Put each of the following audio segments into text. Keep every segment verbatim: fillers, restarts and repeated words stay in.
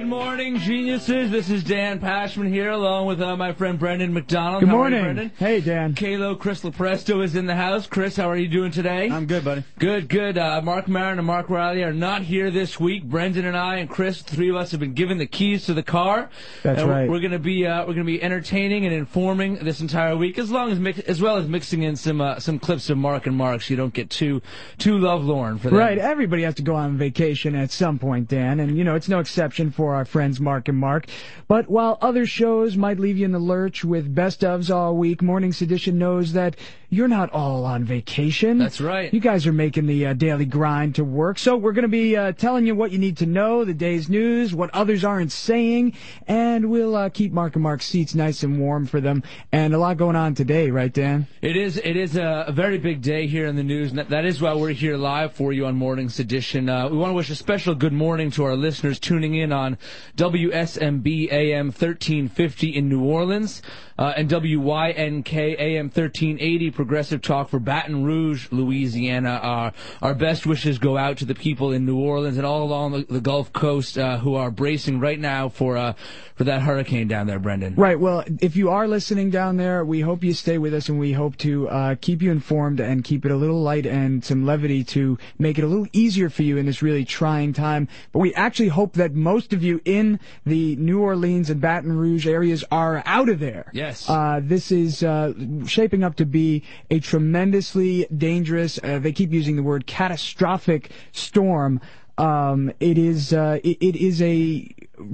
morning, geniuses. This is Dan Pashman here, along with uh, my friend Brendan McDonald. Good how morning. Are you, Brendan? Hey, Dan. Kalo Chris Lopresto is in the house. Chris, how are you doing today? I'm good, buddy. Good, good. Uh, Mark Maron and Mark Riley are not here this week. Brendan and I and Chris, the three of us, have been given the keys to the car. That's and right. We're going to be uh, we're going to be entertaining and informing this entire week, as long as mix, as well as mixing in some uh, some clips of Mark and Mark, so you don't get too too lovelorn for them. Right. Everybody has to go on vacation at some point, Dan, and you know it's no exception for our friends Mark and Mark. But while other shows might leave you in the lurch with best ofs all week, Morning Sedition knows that you're not all on vacation. That's right. You guys are making the uh, daily grind to work. So we're going to be uh, telling you what you need to know, the day's news, what others aren't saying, and we'll uh, keep Mark and Mark's seats nice and warm for them. And a lot going on today, right, Dan? It is It is a, a very big day here in the news, and that, that is why we're here live for you on Morning Sedition. Uh, we want to wish a special good morning to our listeners tuning in on W S M B A M thirteen fifty in New Orleans uh, and W Y N K A M thirteen eighty Progressive Talk for Baton Rouge, Louisiana. Our, our best wishes go out to the people in New Orleans and all along the, the Gulf Coast uh, who are bracing right now for uh, for that hurricane down there, Brendan. Right. Well, if you are listening down there, we hope you stay with us, and we hope to uh, keep you informed and keep it a little light and some levity to make it a little easier for you in this really trying time. But we actually hope that most of you in the New Orleans and Baton Rouge areas are out of there. Yes. Uh, this is uh, shaping up to be a tremendously dangerous, uh, they keep using the word catastrophic storm. Um, it is, uh, it, it is a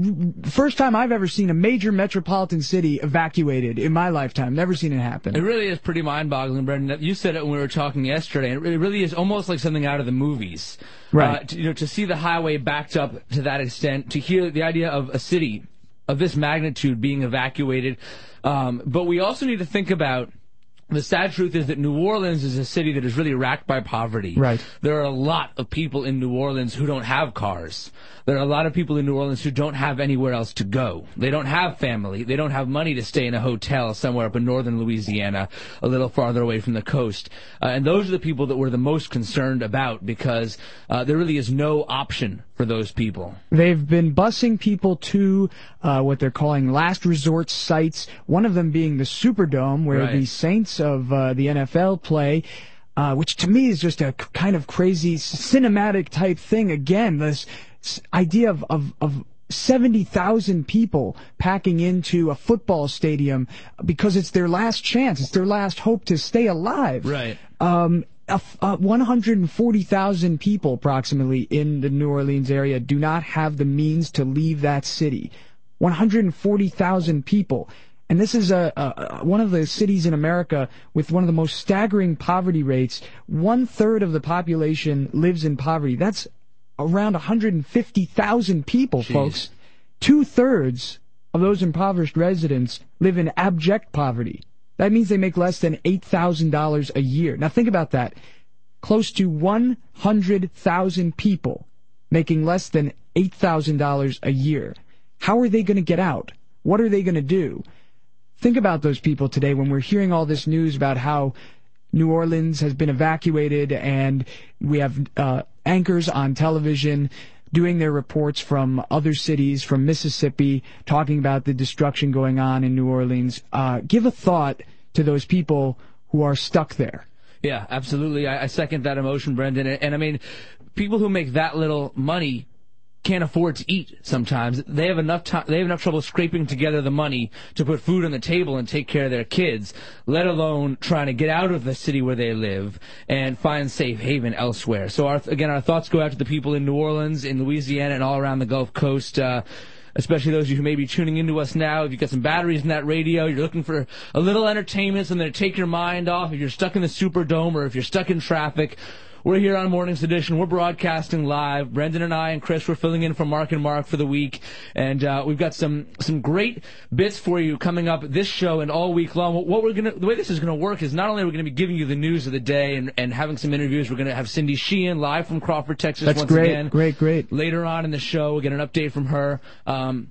first time I've ever seen a major metropolitan city evacuated in my lifetime. Never seen it happen. It really is pretty mind-boggling, Brendan. You said it when we were talking yesterday. It really is almost like something out of the movies. Right. Uh, to, you know, to see the highway backed up to that extent, to hear the idea of a city of this magnitude being evacuated. Um, but we also need to think about the sad truth is that New Orleans is a city that is really racked by poverty. Right. There are a lot of people in New Orleans who don't have cars. There are a lot of people in New Orleans who don't have anywhere else to go. They don't have family. They don't have money to stay in a hotel somewhere up in northern Louisiana, a little farther away from the coast. Uh, and those are the people that we're the most concerned about, because uh, there really is no option for those people. They've been busing people to uh, what they're calling last resort sites, one of them being the Superdome, where Right. the Saints of uh, the N F L play, uh, which to me is just a kind of crazy cinematic type thing. Again, this idea of, of, of seventy thousand people packing into a football stadium because it's their last chance. It's their last hope to stay alive. Right. Um, uh, uh, one hundred forty thousand people approximately in the New Orleans area do not have the means to leave that city. one hundred forty thousand people. And this is a, a one of the cities in America with one of the most staggering poverty rates. One third of the population lives in poverty. That's around one hundred fifty thousand people, Jeez. folks. Two-thirds of those impoverished residents live in abject poverty. That means they make less than eight thousand dollars a year. Now think about that. Close to one hundred thousand people making less than eight thousand dollars a year. How are they going to get out? What are they going to do? Think about those people today when we're hearing all this news about how New Orleans has been evacuated, and we have uh, anchors on television doing their reports from other cities, from Mississippi, talking about the destruction going on in New Orleans. Uh, give a thought to those people who are stuck there. Yeah, absolutely. I, I second that emotion, Brendan. And, and I mean, people who make that little money can't afford to eat sometimes. They have enough time, they have enough trouble scraping together the money to put food on the table and take care of their kids, let alone trying to get out of the city where they live and find safe haven elsewhere. So our, again, our thoughts go out to the people in New Orleans, in Louisiana, and all around the Gulf Coast, uh, especially those of you who may be tuning into us now. If you've got some batteries in that radio, you're looking for a little entertainment, something to take your mind off. If you're stuck in the Superdome or if you're stuck in traffic, we're here on Morning Sedition. We're broadcasting live. Brendan and I and Chris, we're filling in for Mark and Mark for the week. And uh, we've got some some great bits for you coming up this show and all week long. What we're gonna, the way this is going to work is not only are we going to be giving you the news of the day and, and having some interviews, we're going to have Cindy Sheehan live from Crawford, Texas. That's once great, again. great, great. Later on in the show, we'll get an update from her. Um,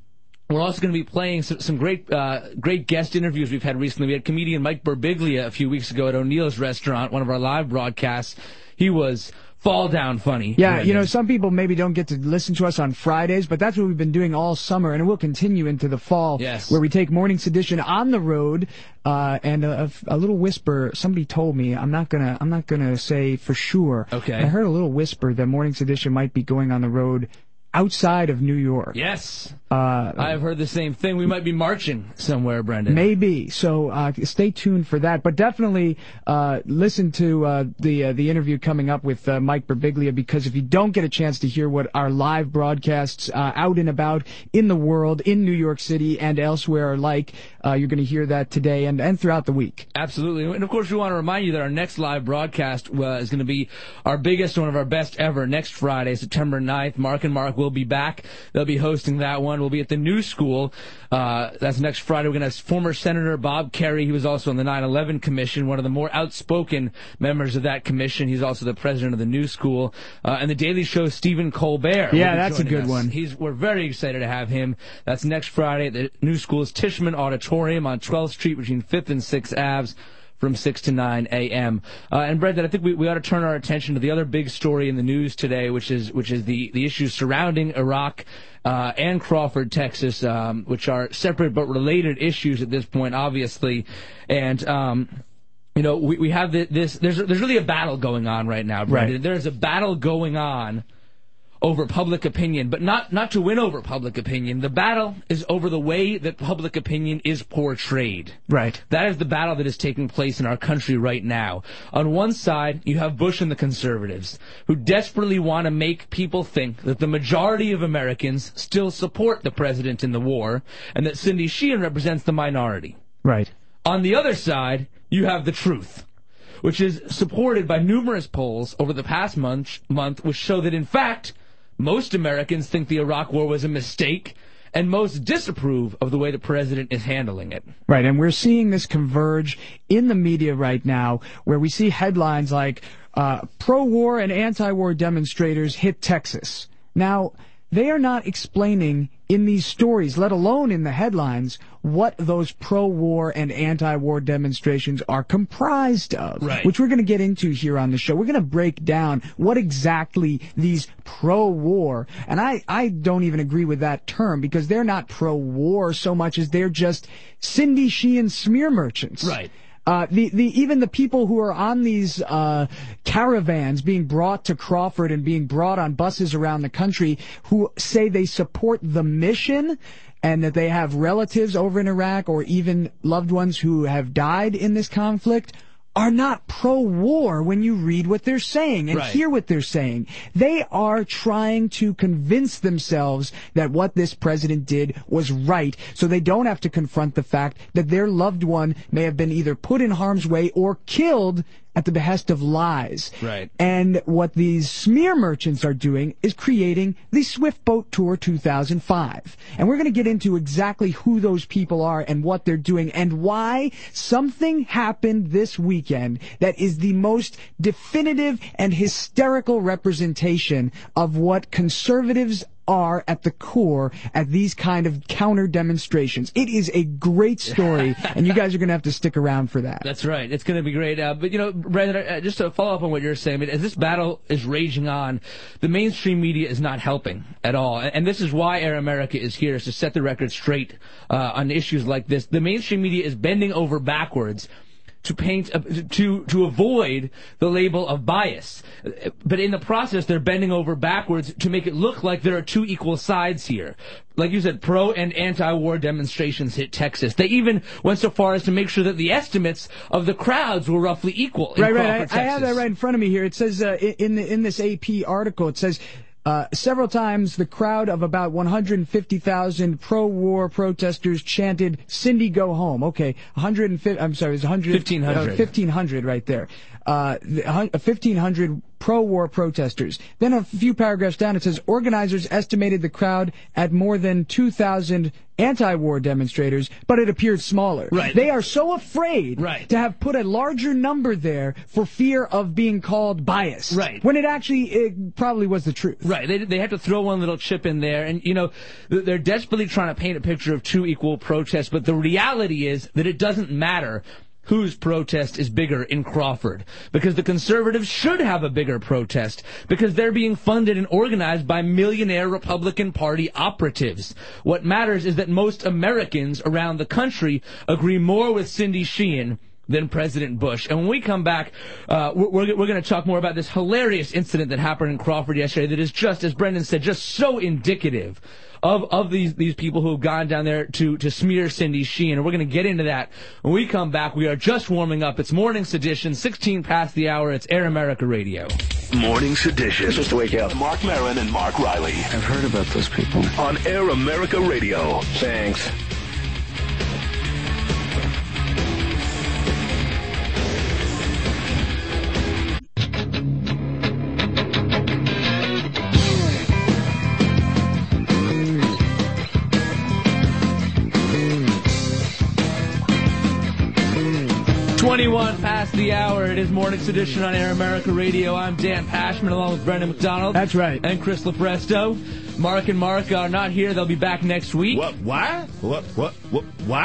We're also going to be playing some, some great uh, great guest interviews we've had recently. We had comedian Mike Birbiglia a few weeks ago at O'Neill's Restaurant, one of our live broadcasts. He was fall down funny. Yeah, you know, some people maybe don't get to listen to us on Fridays, but that's what we've been doing all summer, and it will continue into the fall. Yes. Where we take Morning's Edition on the road, uh, and a, a little whisper. Somebody told me, I'm not gonna, I'm not gonna say for sure. Okay. I heard a little whisper that Morning's Edition might be going on the road outside of New York. Yes. Uh, I've heard the same thing. We might be marching somewhere, Brendan. Maybe. So uh, stay tuned for that. But definitely uh, listen to uh, the uh, the interview coming up with uh, Mike Birbiglia, because if you don't get a chance to hear what our live broadcasts uh, out and about in the world, in New York City and elsewhere are like, uh, you're going to hear that today and, and throughout the week. Absolutely. And, of course, we want to remind you that our next live broadcast uh, is going to be our biggest, one of our best ever, next Friday, September ninth. Mark and Mark will be back. They'll be hosting that one. We'll be at the New School. Uh, that's next Friday. We're going to have former Senator Bob Kerrey. He was also on the nine eleven Commission, one of the more outspoken members of that commission. He's also the president of the New School. Uh, and the Daily Show's Stephen Colbert. Yeah, that's a good us. one. He's, we're very excited to have him. That's next Friday at the New School's Tishman Auditorium on twelfth Street between fifth and sixth Avenue. From six to nine a.m. Uh, and Brendan, I think we, we ought to turn our attention to the other big story in the news today, which is which is the, the issues surrounding Iraq uh, and Crawford, Texas, um, which are separate but related issues at this point, obviously. And um, you know, we, we have the, this. There's there's really a battle going on right now, Brendan. Right. There's a battle going on over public opinion, but not, not to win over public opinion. The battle is over the way that public opinion is portrayed. Right. That is the battle that is taking place in our country right now. On one side, you have Bush and the conservatives, who desperately want to make people think that the majority of Americans still support the president in the war, and that Cindy Sheehan represents the minority. Right. On the other side, you have the truth, which is supported by numerous polls over the past month, month which show that, in fact, most Americans think the Iraq War was a mistake, and most disapprove of the way the president is handling it. Right, and we're seeing this converge in the media right now, where we see headlines like, uh, pro-war and anti-war demonstrators hit Texas. Now, they are not explaining in these stories, let alone in the headlines, what those pro-war and anti-war demonstrations are comprised of, right. Which we're going to get into here on the show. We're going to break down what exactly these pro-war, and I, I don't even agree with that term, because they're not pro-war so much as they're just Cindy Sheehan smear merchants. Right. Uh, the, the, even the people who are on these, uh, caravans being brought to Crawford and being brought on buses around the country, who say they support the mission and that they have relatives over in Iraq or even loved ones who have died in this conflict, are not pro-war when you read what they're saying and right. hear what they're saying. They are trying to convince themselves that what this president did was right, so they don't have to confront the fact that their loved one may have been either put in harm's way or killed at the behest of lies. Right. And what these smear merchants are doing is creating the Swift Boat Tour two thousand five. And we're going to get into exactly who those people are and what they're doing and why something happened this weekend that is the most definitive and hysterical representation of what conservatives are at the core at these kind of counter demonstrations. It is a great story, and you guys are going to have to stick around for that. That's right. It's going to be great. Uh, but, you know, Brandon, uh, just to follow up on what you're saying, I mean, as this battle is raging on, the mainstream media is not helping at all. And, and this is why Air America is here, is to set the record straight uh, on issues like this. The mainstream media is bending over backwards to paint, uh, to to avoid the label of bias. But in the process, they're bending over backwards to make it look like there are two equal sides here. Like you said, pro and anti-war demonstrations hit Texas. They even went so far as to make sure that the estimates of the crowds were roughly equal in right, Crawford, right. I, Texas. I have that right in front of me here. It says uh, in the, in this A P article, it says, Uh, several times, the crowd of about one hundred fifty thousand pro-war protesters chanted, "Cindy, go home." Okay, one hundred fifty, I'm sorry, it was one hundred, fifteen hundred. Uh, fifteen hundred right there. Uh, fifteen hundred pro-war protesters. Then a few paragraphs down it says, organizers estimated the crowd at more than two thousand anti-war demonstrators, but it appeared smaller. Right. They are so afraid right. to have put a larger number there for fear of being called biased. Right. When it actually it probably was the truth. Right. They they had to throw one little chip in there, and you know they're desperately trying to paint a picture of two equal protests, but the reality is that it doesn't matter whose protest is bigger in Crawford, because the conservatives should have a bigger protest, because they're being funded and organized by millionaire Republican Party operatives. What matters is that most Americans around the country agree more with Cindy Sheehan than President Bush. And when we come back, uh, we're, we're going to talk more about this hilarious incident that happened in Crawford yesterday that is just, as Brendan said, just so indicative of of these these people who have gone down there to to smear Cindy Sheehan. And we're going to get into that when we come back. We are just warming up. It's Morning Sedition, sixteen past the hour. It's Air America Radio. Morning Sedition. It's just to wake you up. Mark Maron and Mark Riley. I've heard about those people. On Air America Radio. Thanks. twenty-one past the hour. It is Morning Sedition on Air America Radio. I'm Dan Pashman along with Brendan McDonald. That's right. And Chris Lopresto. Mark and Mark are not here. They'll be back next week. What? Why? What? What? What? Why?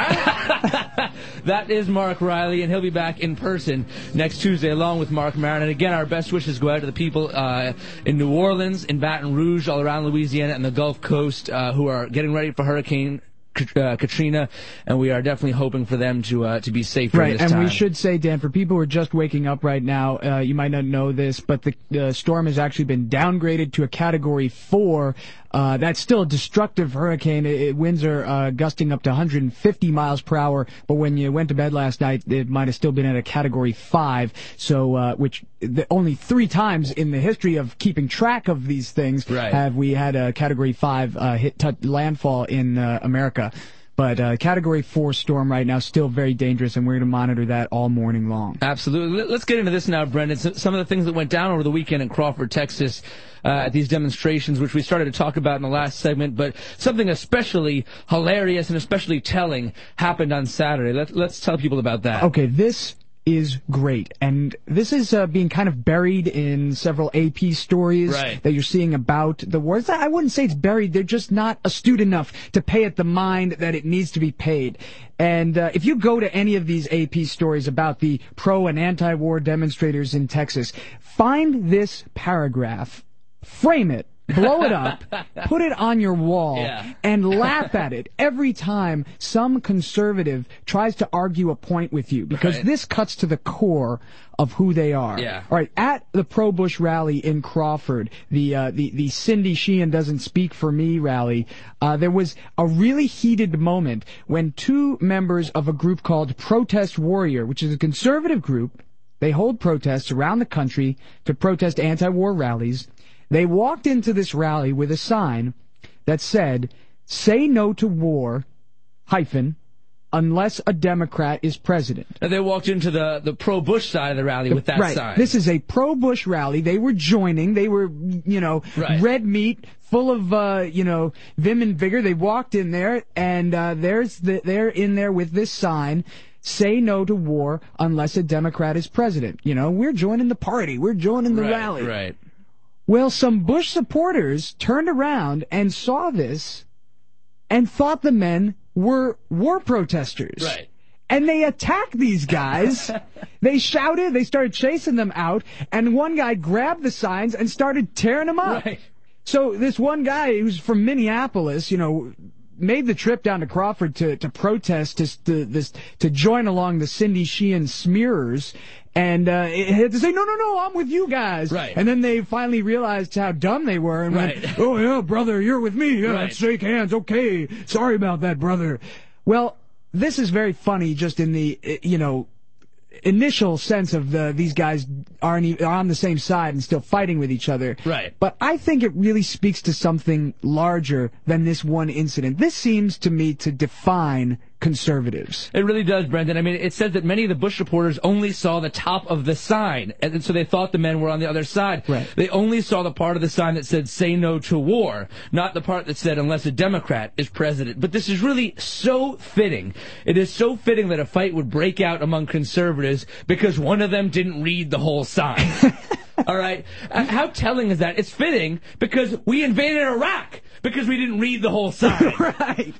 That is Mark Riley, and he'll be back in person next Tuesday along with Mark Maron. And again, our best wishes go out to the people uh, in New Orleans, in Baton Rouge, all around Louisiana, and the Gulf Coast uh, who are getting ready for Hurricane Uh, Katrina, and we are definitely hoping for them to uh, to be safe during right, this and time. we should say, Dan, for people who are just waking up right now, uh, you might not know this, but the uh, storm has actually been downgraded to a Category four. Uh, that's still a destructive hurricane. It, it, winds are uh, gusting up to one hundred fifty miles per hour, but when you went to bed last night, it might have still been at a Category five, so uh, which the, only three times in the history of keeping track of these things right. have we had a Category five uh, hit t- landfall in uh, America. But uh, Category four storm right now, still very dangerous, and we're going to monitor that all morning long. Absolutely. Let's get into this now, Brendan. Some of the things that went down over the weekend in Crawford, Texas, uh, at these demonstrations, which we started to talk about in the last segment, but something especially hilarious and especially telling happened on Saturday. Let, let's tell people about that. Okay, this is great, and this is uh, being kind of buried in several A P stories right. that you're seeing about the wars. I wouldn't say it's buried, they're just not astute enough to pay it the mind that it needs to be paid. And uh, if you go to any of these A P stories about the pro and anti-war demonstrators in Texas, find this paragraph, frame it, blow it up, put it on your wall, yeah. and laugh at it every time some conservative tries to argue a point with you, because right. this cuts to the core of who they are. Yeah. All right, at the pro-Bush rally in Crawford, the uh, the the Cindy Sheehan Doesn't Speak for Me rally, uh, there was a really heated moment when two members of a group called Protest Warrior, which is a conservative group, they hold protests around the country to protest anti-war rallies. They walked into this rally with a sign that said, "Say no to war, hyphen, unless a Democrat is president." And they walked into the, the pro-Bush side of the rally with that right. sign. This is a pro-Bush rally. They were joining. They were, you know, right. red meat, full of, uh, you know, vim and vigor. They walked in there, and uh, there's the, they're in there with this sign, "Say no to war unless a Democrat is president." You know, we're joining the party. We're joining the right, rally. Right. Well, some Bush supporters turned around and saw this and thought the men were war protesters. Right. And they attacked these guys. They shouted, they started chasing them out, and one guy grabbed the signs and started tearing them up. Right. So this one guy who's from Minneapolis, you know, made the trip down to Crawford to, to protest, to, to, this, to join along the Cindy Sheehan smearers, and uh, it had to say, no, no, no, I'm with you guys. Right. And then they finally realized how dumb they were and right. went, "Oh, yeah, brother, you're with me. Yeah, right. let's shake hands. Okay, sorry about that, brother." Well, this is very funny just in the, you know, initial sense of the, these guys aren't are on the same side and still fighting with each other. Right. But I think it really speaks to something larger than this one incident. This seems to me to define conservatives. It really does, Brendan. I mean, it says that many of the Bush supporters only saw the top of the sign, and so they thought the men were on the other side. Right. They only saw the part of the sign that said, say no to war, not the part that said, unless a Democrat is president. But this is really so fitting. It is so fitting that a fight would break out among conservatives because one of them didn't read the whole sign. All right? Uh, how telling is that? It's fitting because we invaded Iraq because we didn't read the whole sign. Right.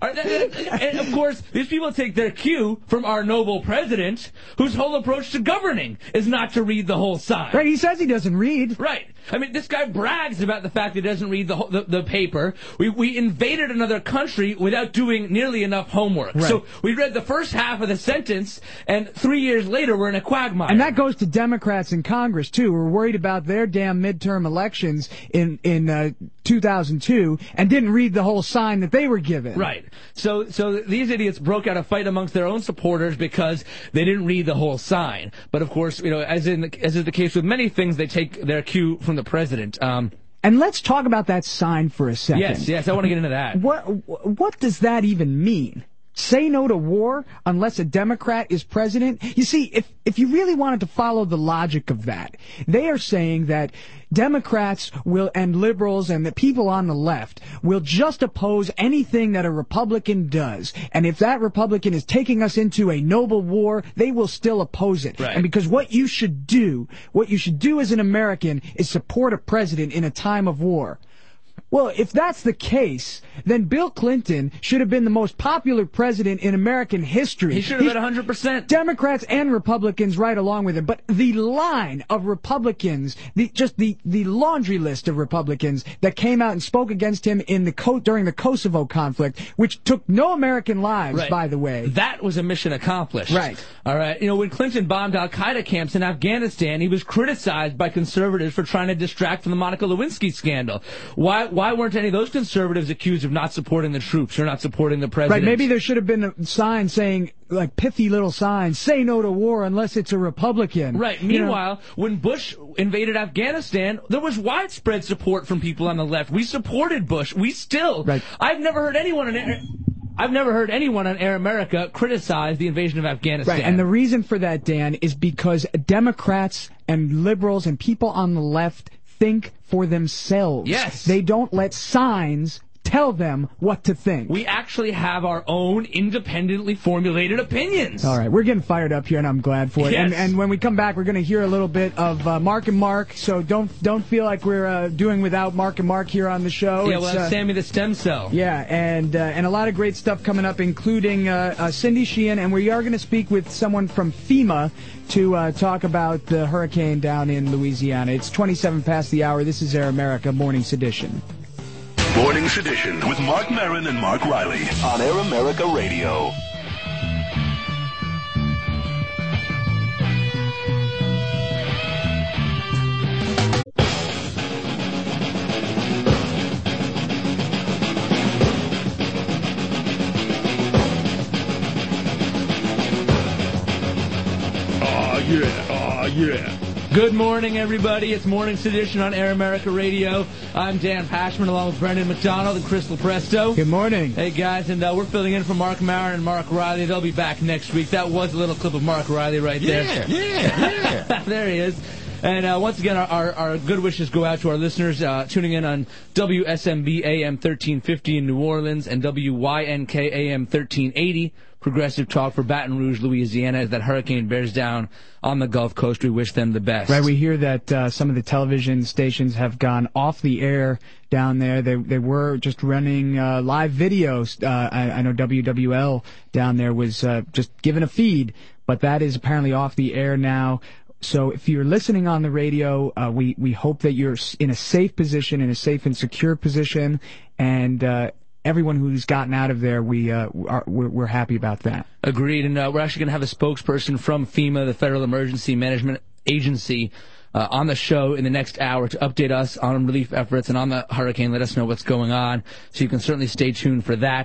And of course, these people take their cue from our noble president, whose whole approach to governing is not to read the whole sign. Right, he says he doesn't read. Right. I mean, this guy brags about the fact that he doesn't read the whole, the, the paper. We we invaded another country without doing nearly enough homework. Right. So we read the first half of the sentence, and three years later, we're in a quagmire. And that goes to Democrats in Congress, too, who are worried about their damn midterm elections in, in uh, two thousand two and didn't read the whole sign that they were given. Right. So so these idiots broke out a fight amongst their own supporters because they didn't read the whole sign. But, of course, you know, as in the, as is the case with many things, they take their cue from the president. Um, and let's talk about that sign for a second. Yes, yes, I want to get into that. What what does that even mean? Say no to war unless a Democrat is president? You see, if if you really wanted to follow the logic of that, they are saying that Democrats will and liberals and the people on the left will just oppose anything that a Republican does. And if that Republican is taking us into a noble war, they will still oppose it. Right. And because what you should do, what you should do as an American is support a president in a time of war. Well, if that's the case, then Bill Clinton should have been the most popular president in American history. He should have been one hundred percent. Democrats and Republicans right along with him. But the line of Republicans, the, just the, the laundry list of Republicans that came out and spoke against him in the co- during the Kosovo conflict, which took no American lives, Right. by the way. That was a mission accomplished. Right. All right. You know, when Clinton bombed al-Qaeda camps in Afghanistan, he was criticized by conservatives for trying to distract from the Monica Lewinsky scandal. Why Why weren't any of those conservatives accused of not supporting the troops or not supporting the president? Right, maybe there should have been a sign saying, like, pithy little signs, say no to war unless it's a Republican. Right. You know? Meanwhile, when Bush invaded Afghanistan, there was widespread support from people on the left. We supported Bush. We still. Right. I've never heard anyone in I've never heard anyone on Air America criticize the invasion of Afghanistan. Right, and the reason for that, Dan, is because Democrats and liberals and people on the left think for themselves. Yes. They don't let signs tell them what to think. We actually have our own independently formulated opinions. All right, we're getting fired up here, and I'm glad for it. Yes. And, and when we come back, we're going to hear a little bit of uh, Mark and Mark, so don't don't feel like we're uh, doing without Mark and Mark here on the show. Yeah, It's, well, uh, Sammy the Stem Cell. Yeah, and uh, and a lot of great stuff coming up, including uh, uh, Cindy Sheehan, and we are going to speak with someone from FEMA to uh, talk about the hurricane down in Louisiana. It's twenty-seven past the hour. This is Air America Morning's Edition. Morning's Edition with Mark Maron and Mark Riley on Air America Radio. Oh, yeah. Oh, yeah. Good morning, everybody. It's Morning's Edition on Air America Radio. I'm Dan Pashman, along with Brendan McDonald and Crystal Presto. Good morning. Hey, guys, and uh, we're filling in for Mark Maron and Mark Riley. They'll be back next week. That was a little clip of Mark Riley right there. Yeah, yeah, yeah. There he is. And uh, once again, our, our, our good wishes go out to our listeners uh, tuning in on W S M B A M thirteen fifty in New Orleans and W Y N K A M thirteen eighty, Progressive Talk for Baton Rouge, Louisiana, as that hurricane bears down on the Gulf Coast. We wish them the best. Right, we hear that uh, some of the television stations have gone off the air down there. They they were just running uh, live videos. Uh, I, I know W W L down there was uh, just given a feed, but that is apparently off the air now. So if you're listening on the radio, uh, we, we hope that you're in a safe position, in a safe and secure position, and uh, everyone who's gotten out of there, we, uh, are, we're, we're happy about that. Agreed, and uh, we're actually going to have a spokesperson from FEMA, the Federal Emergency Management Agency, uh, on the show in the next hour to update us on relief efforts and on the hurricane, let us know what's going on, so you can certainly stay tuned for that.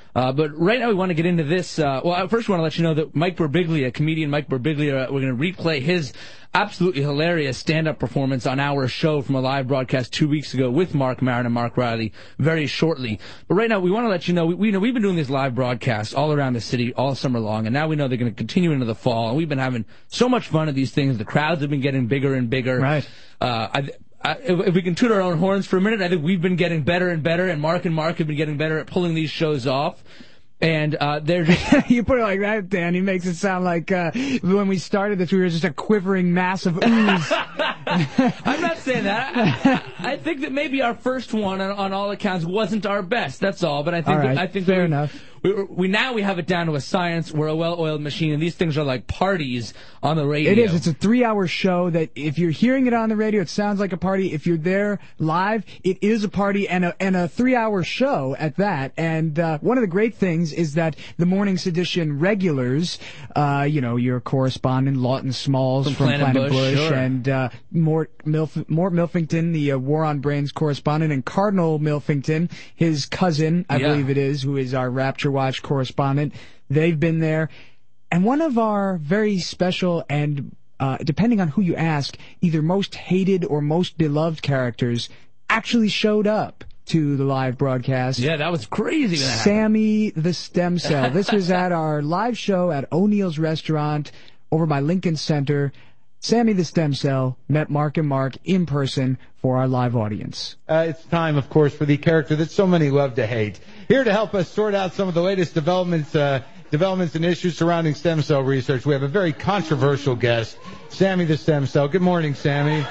Uh, but right now we want to get into this. Uh, well, I first want to let you know that Mike Birbiglia, comedian Mike Birbiglia, we're going to replay his absolutely hilarious stand-up performance on our show from a live broadcast two weeks ago with Mark Maron and Mark Riley very shortly. But right now we want to let you know, we, we know we've been doing these live broadcasts all around the city all summer long, and now we know they're going to continue into the fall, and we've been having so much fun at these things. The crowds have been getting bigger and bigger. Right. Uh, I, I, if, if we can toot our own horns for a minute, I think we've been getting better and better, and Mark and Mark have been getting better at pulling these shows off. And uh, they're just... You put it like that, Dan. He makes it sound like uh, when we started this, we were just a quivering mass of ooze. I'm not saying that. I, I think that maybe our first one, on, on all accounts, wasn't our best. That's all. But I think all right, that, I think fair we, enough. We, we now we have it down to a science. We're a well-oiled machine, and these things are like parties on the radio. It is. It's a three-hour show that if you're hearing it on the radio, it sounds like a party. If you're there live, it is a party and a and a three-hour show at that. And uh, one of the great things is that the Morning's Edition regulars, uh, you know, your correspondent Lawton Smalls from, from Planet, Planet Bush, Bush sure. and uh, Mort, Milf- Mort Milfington, the uh, War on Brains correspondent, and Cardinal Milfington, his cousin, I yeah. believe it is, who is our Rapture Watch correspondent. They've been there. And one of our very special and, uh, depending on who you ask, either most hated or most beloved characters actually showed up to the live broadcast. Yeah, that was crazy. That Sammy the Stem Cell. This was at our live show at O'Neill's Restaurant over by Lincoln Center. Sammy the Stem Cell met Mark and Mark in person for our live audience. Uh, it's time, of course, for the character that so many love to hate. Here to help us sort out some of the latest developments, uh, developments and issues surrounding stem cell research, we have a very controversial guest, Sammy the Stem Cell. Good morning, Sammy.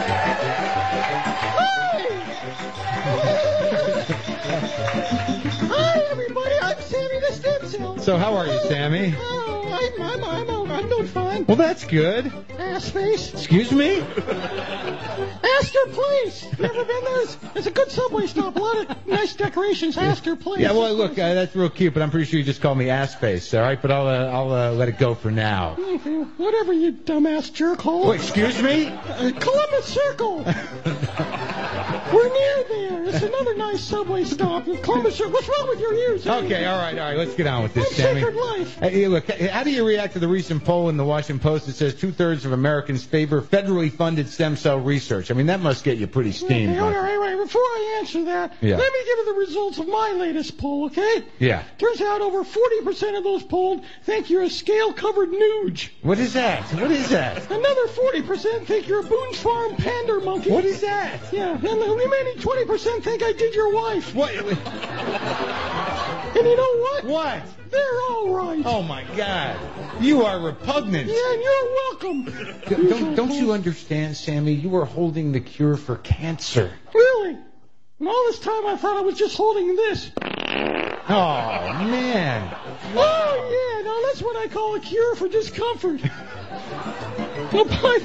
Hi, everybody. I'm Sammy the Stem Cell. So how are you, Sammy? Oh, I'm, I'm, I'm, I'm, I'm doing fine. Well, that's good. Ass face. Excuse me? Astor Place. Never been there? It's, it's a good subway stop. A lot of nice decorations. Astor Place. Yeah, well, look, uh, that's real cute, but I'm pretty sure you just called me ass face, all right? But I'll, uh, I'll uh, let it go for now. Whatever, you dumbass jerkhole. Oh, excuse me? Uh, Columbus Circle. We're near there. It's another nice subway stop. Columbus Circle. What's wrong with your ears? Okay, all right, all right. Let's get on with this, I'm Sammy. Sacred Life. Hey, look, how do you react to the recent poll in the Washington Post that says two-thirds of Americans favor federally funded stem cell research? I mean, that must get you pretty steamed. Okay, all right, all right. Before I answer that, Yeah. let me give you the results of my latest poll, okay? Yeah. Turns out over forty percent of those polled think you're a scale-covered nooge. What is that? What is that? Another forty percent think you're a Boone's Farm pander monkey. What is that? Yeah, and the remaining twenty percent think I did your wife. What? And you know what? What? They're all right. Oh, my God. You are repugnant. Yeah, and you're welcome. Don't, don't you understand, Sammy? You are holding the cure for cancer. Really? And all this time I thought I was just holding this. Oh, man. Oh, yeah, now that's what I call a cure for discomfort. Well, by,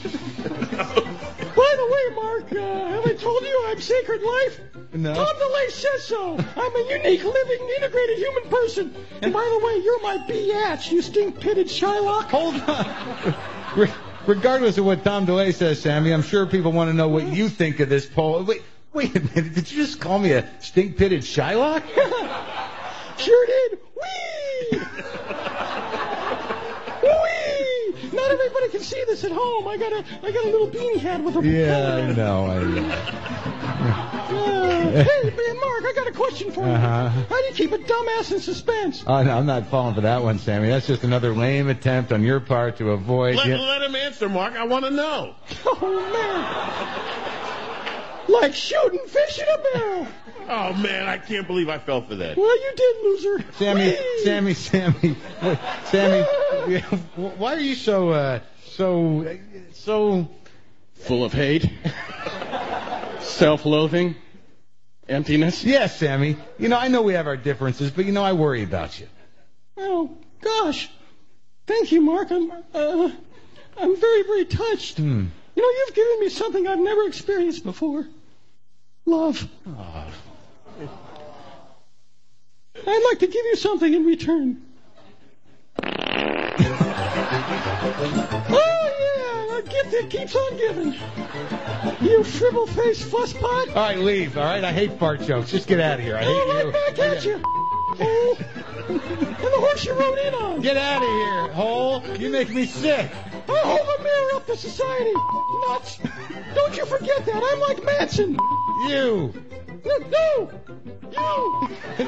by the way, Mark, uh, have I told you I'm Sacred Life? No. Tom DeLay says so. I'm a unique, living, integrated human person. And by the way, you're my biatch, you stink-pitted Shylock. Hold on. Re- regardless of what Tom DeLay says, Sammy, I'm sure people want to know what you think of this poll. Wait, wait a minute. Did you just call me a stink-pitted Shylock? Sure did. Whee! Whee! Not everybody can see this at home. I got a, I got a little beanie hat with a Yeah, propeller. I know. I know. Uh, hey, man, Mark, I got a question for you. Uh-huh. How do you keep a dumbass in suspense? Oh, no, I'm not falling for that one, Sammy. That's just another lame attempt on your part to avoid... Let, you- let him answer, Mark. I want to know. Oh, man. Like shooting fish in a barrel. Oh, man, I can't believe I fell for that. Well, you did, loser. Sammy, Whee! Sammy, Sammy, wait, Sammy, why are you so, uh, so, so... Full of hate, self-loathing, emptiness. Yes, Sammy. You know, I know we have our differences, but you know, I worry about you. Oh, gosh. Thank you, Mark. I'm, uh, I'm very, very touched. Hmm. You know, you've given me something I've never experienced before. Love. Oh. I'd like to give you something in return. Oh, yeah, a gift that keeps on giving. You shrivel-faced fusspot. All right, leave, all right? I hate fart jokes. Just get out of here. I hate Oh, right you. back at you. Hole, and the horse you rode in on. Get out of here, Hole. You make me sick. I hold a mirror up to society. Nuts. Don't you forget that. I'm like Manson. You. No. You.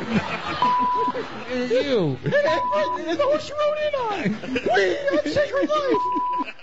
You. And, and, and the horse you rode in on. We on Sacred Life.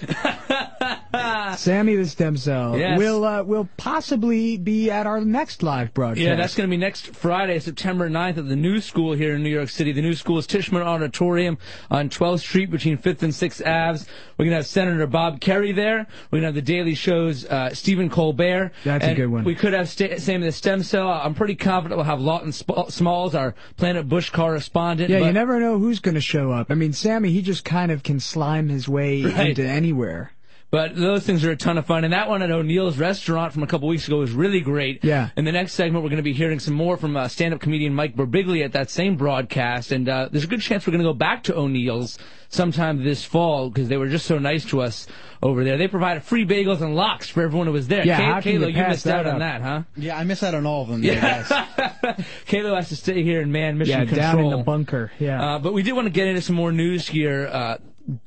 Sammy the Stem Cell Yes. will uh, will possibly be at our next live broadcast. Yeah, that's going to be next Friday, September ninth, at the New School here in New York City. The New School is Tishman Auditorium on twelfth Street between fifth and sixth Avenue. We're going to have Senator Bob Kerry there. We're going to have the Daily Show's uh, Stephen Colbert. That's and a good one. We could have St- Sammy the Stem Cell. I'm pretty confident we'll have Lawton Sp- Smalls, our Planet Bush correspondent. Yeah, but you never know who's going to show up. I mean, Sammy, he just kind of can slime his way Right. into anywhere. But those things are a ton of fun. And that one at O'Neill's Restaurant from a couple weeks ago was really great. Yeah. In the next segment, we're going to be hearing some more from uh, stand-up comedian Mike Birbiglia at that same broadcast. And uh, there's a good chance we're going to go back to O'Neill's sometime this fall because they were just so nice to us over there. They provided free bagels and lox for everyone who was there. Yeah, Kay- how can you Kaylo, you pass missed that out on up? that, huh? Yeah, I missed out on all of them. There, guys. Kaylo has to stay here and man mission Yeah, control. down in the bunker. Yeah. Uh, but we did want to get into some more news here. Uh,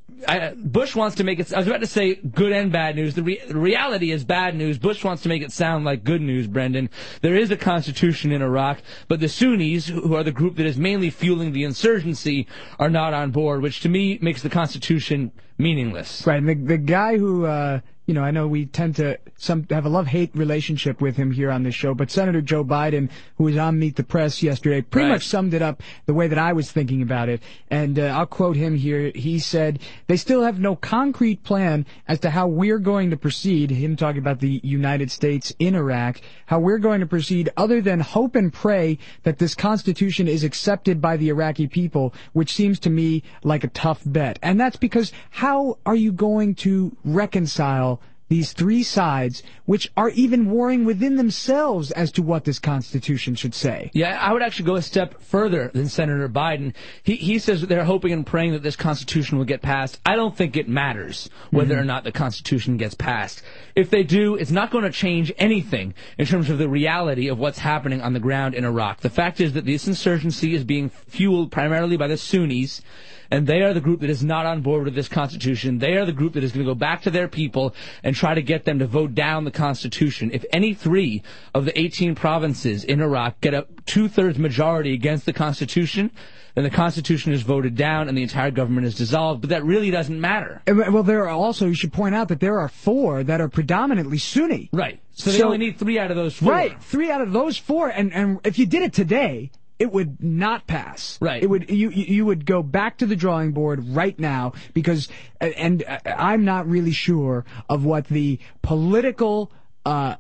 I, Bush wants to make it. I was about to say good and bad news. The, re, the reality is bad news. Bush wants to make it sound like good news, Brendan. There is a constitution in Iraq, but the Sunnis, who are the group that is mainly fueling the insurgency, are not on board, which to me makes the constitution meaningless. Right, and the, the guy who, uh, you know, I know we tend to some have a love-hate relationship with him here on this show, but Senator Joe Biden, who was on Meet the Press yesterday, pretty Right. much summed it up the way that I was thinking about it. And uh, I'll quote him here. He said, they still have no concrete plan as to how we're going to proceed, him talking about the United States in Iraq, how we're going to proceed other than hope and pray that this Constitution is accepted by the Iraqi people, which seems to me like a tough bet. And that's because how are you going to reconcile these three sides, which are even warring within themselves as to what this Constitution should say? Yeah, I would actually go a step further than Senator Biden. He he says that they're hoping and praying that this Constitution will get passed. I don't think it matters whether Mm-hmm. or not the Constitution gets passed. If they do, it's not going to change anything in terms of the reality of what's happening on the ground in Iraq. The fact is that this insurgency is being fueled primarily by the Sunnis, and they are the group that is not on board with this Constitution. They are the group that is going to go back to their people and try to get them to vote down the Constitution. If any three of the eighteen provinces in Iraq get a two-thirds majority against the Constitution, then the Constitution is voted down and the entire government is dissolved. But that really doesn't matter. Uh, Well, there are also, you should point out that there are four that are predominantly Sunni. Right. So they So- only need three out of those four. Right, three out of those four, and, and if you did it today, it would not pass. Right. It would you you you would go back to the drawing board right now because and uh, I'm not really sure of what the political uh,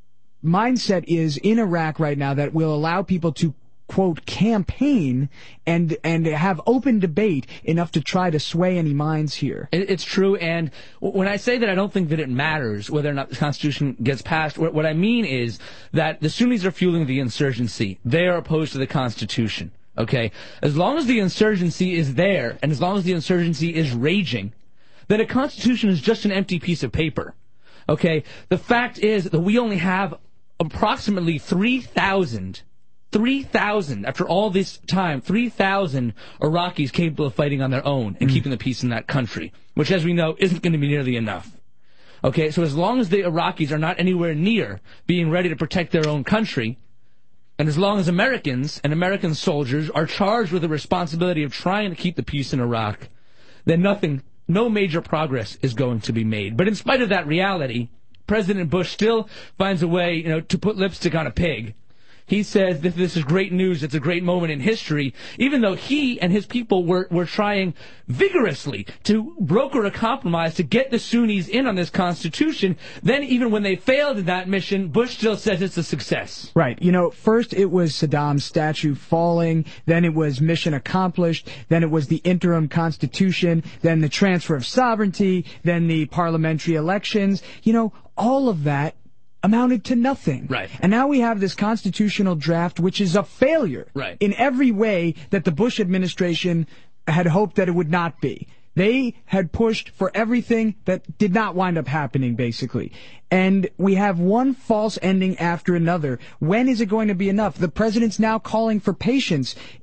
mindset is in Iraq right now that will allow people to quote campaign and and have open debate enough to try to sway any minds here. It- It's true, and w- when I say that I don't think that it matters whether or not the Constitution gets passed, what what I mean is that the Sunnis are fueling the insurgency. They are opposed to the Constitution, okay? As long as the insurgency is there, and as long as the insurgency is raging, then a Constitution is just an empty piece of paper, okay? The fact is that we only have approximately three thousand three thousand, after all this time, three thousand Iraqis capable of fighting on their own and keeping the peace in that country, which, as we know, isn't going to be nearly enough. Okay, so as long as the Iraqis are not anywhere near being ready to protect their own country, and as long as Americans and American soldiers are charged with the responsibility of trying to keep the peace in Iraq, then nothing, no major progress is going to be made. But in spite of that reality, President Bush still finds a way, you know, to put lipstick on a pig. He says that this is great news, it's a great moment in history, even though he and his people were, were trying vigorously to broker a compromise to get the Sunnis in on this Constitution. Then even when they failed in that mission, Bush still says it's a success. Right. You know, first it was Saddam's statue falling, then it was mission accomplished, then it was the interim constitution, then the transfer of sovereignty, then the parliamentary elections. You know, all of that amounted to nothing. Right. And now we have this constitutional draft, which is a failure. Right. In every way that the Bush administration had hoped that it would not be. They had pushed for everything that did not wind up happening, basically. And we have one false ending after another. When is it going to be enough? The president's now calling for patience.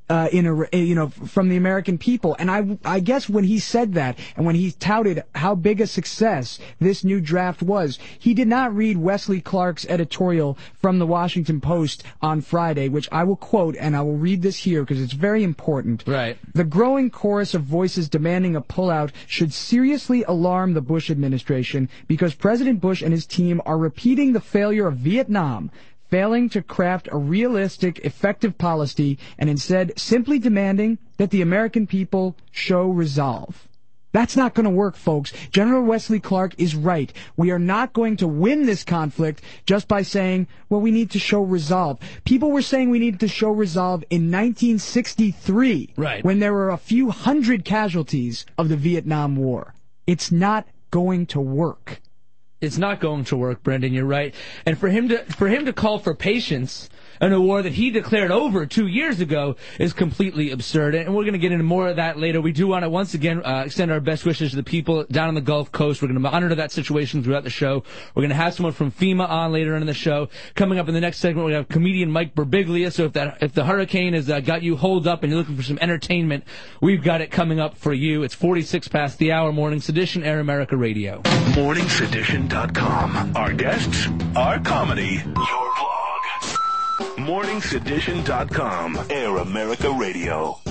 uh, in a, you know, from the American people. And I, I guess when he said that and when he touted how big a success this new draft was, he did not read Wesley Clark's editorial from the Washington Post on Friday, which I will quote, and I will read this here because it's very important. Right. The growing chorus of voices demanding a pullout should seriously alarm the Bush administration because President Bush and his team are repeating the failure of Vietnam, failing to craft a realistic, effective policy, and instead simply demanding that the American people show resolve. That's not going to work, folks. General Wesley Clark is right. We are not going to win this conflict just by saying, well, we need to show resolve. People were saying we needed to show resolve in nineteen sixty-three, right, when there were a few hundred casualties of the Vietnam War. It's not going to work. It's not going to work, Brendan. You're right. And for him to for him to call for patience in a war that he declared over two years ago is completely absurd. And we're going to get into more of that later. We do want to once again uh, extend our best wishes to the people down on the Gulf Coast. We're going to monitor that situation throughout the show. We're going to have someone from FEMA on later in the show. Coming up in the next segment, we have comedian Mike Birbiglia. So if that if the hurricane has uh, got you holed up and you're looking for some entertainment, we've got it coming up for you. It's forty-six past the hour. Morning Sedition, Air America Radio. morning sedition dot com. Our guests, our comedy, your blog. morning sedition dot com. Air America Radio.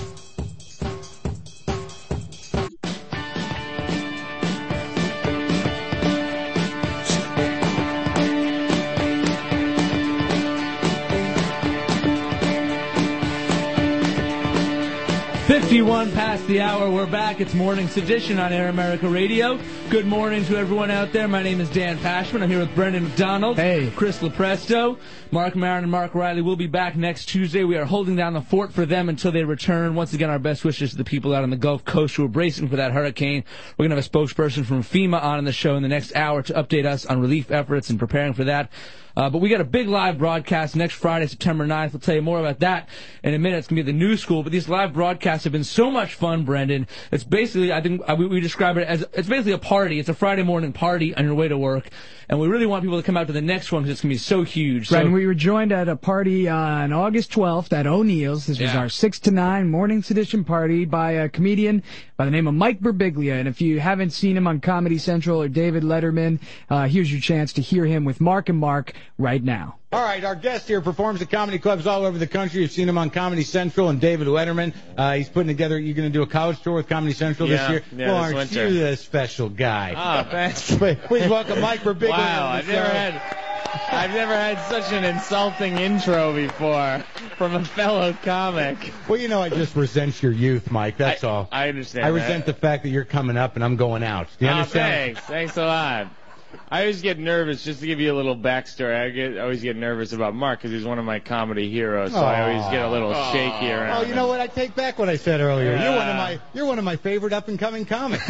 fifty-one past the hour. We're back. It's Morning Sedition on Air America Radio. Good morning to everyone out there. My name is Dan Pashman. I'm here with Brendan McDonald. Hey. Chris Lopresto. Mark Maron and Mark Riley will be back next Tuesday. We are holding down the fort for them until they return. Once again, our best wishes to the people out on the Gulf Coast who are bracing for that hurricane. We're going to have a spokesperson from FEMA on in the show in the next hour to update us on relief efforts and preparing for that. Uh, but we got a big live broadcast next Friday, September ninth. We'll tell you more about that in a minute. It's going to be the New School. But these live broadcasts have been so much fun, Brendan. It's basically, I think uh, we, we describe it as, it's basically a party. It's a Friday morning party on your way to work. And we really want people to come out to the next one because it's going to be so huge. Right, so, and we were joined at a party on August twelfth at O'Neill's. This was Yeah. our six to nine Morning Sedition party by a comedian by the name of Mike Birbiglia. And if you haven't seen him on Comedy Central or David Letterman, uh, here's your chance to hear him with Mark and Mark right now. All right, our guest here performs at comedy clubs all over the country. You've seen him on Comedy Central and David Letterman. Uh, he's putting together, you're going to do a college tour with Comedy Central Yeah, this year? yeah, well, this aren't winter. you the special guy? Oh, thanks. Please welcome Mike Birbiglia. Wow, to I've the never show. had, I've never had such an insulting intro before from a fellow comic. Well, you know, I just resent your youth, Mike. That's I, all. I understand. I that. resent the fact that you're coming up and I'm going out. Do you Oh, understand? thanks. Thanks a lot. I always get nervous, just to give you a little backstory, I get I always get nervous about Mark because he's one of my comedy heroes, so I always get a little shaky around Oh, you know what? I take back what I said earlier. You're one of my you're one of my favorite up and coming comics.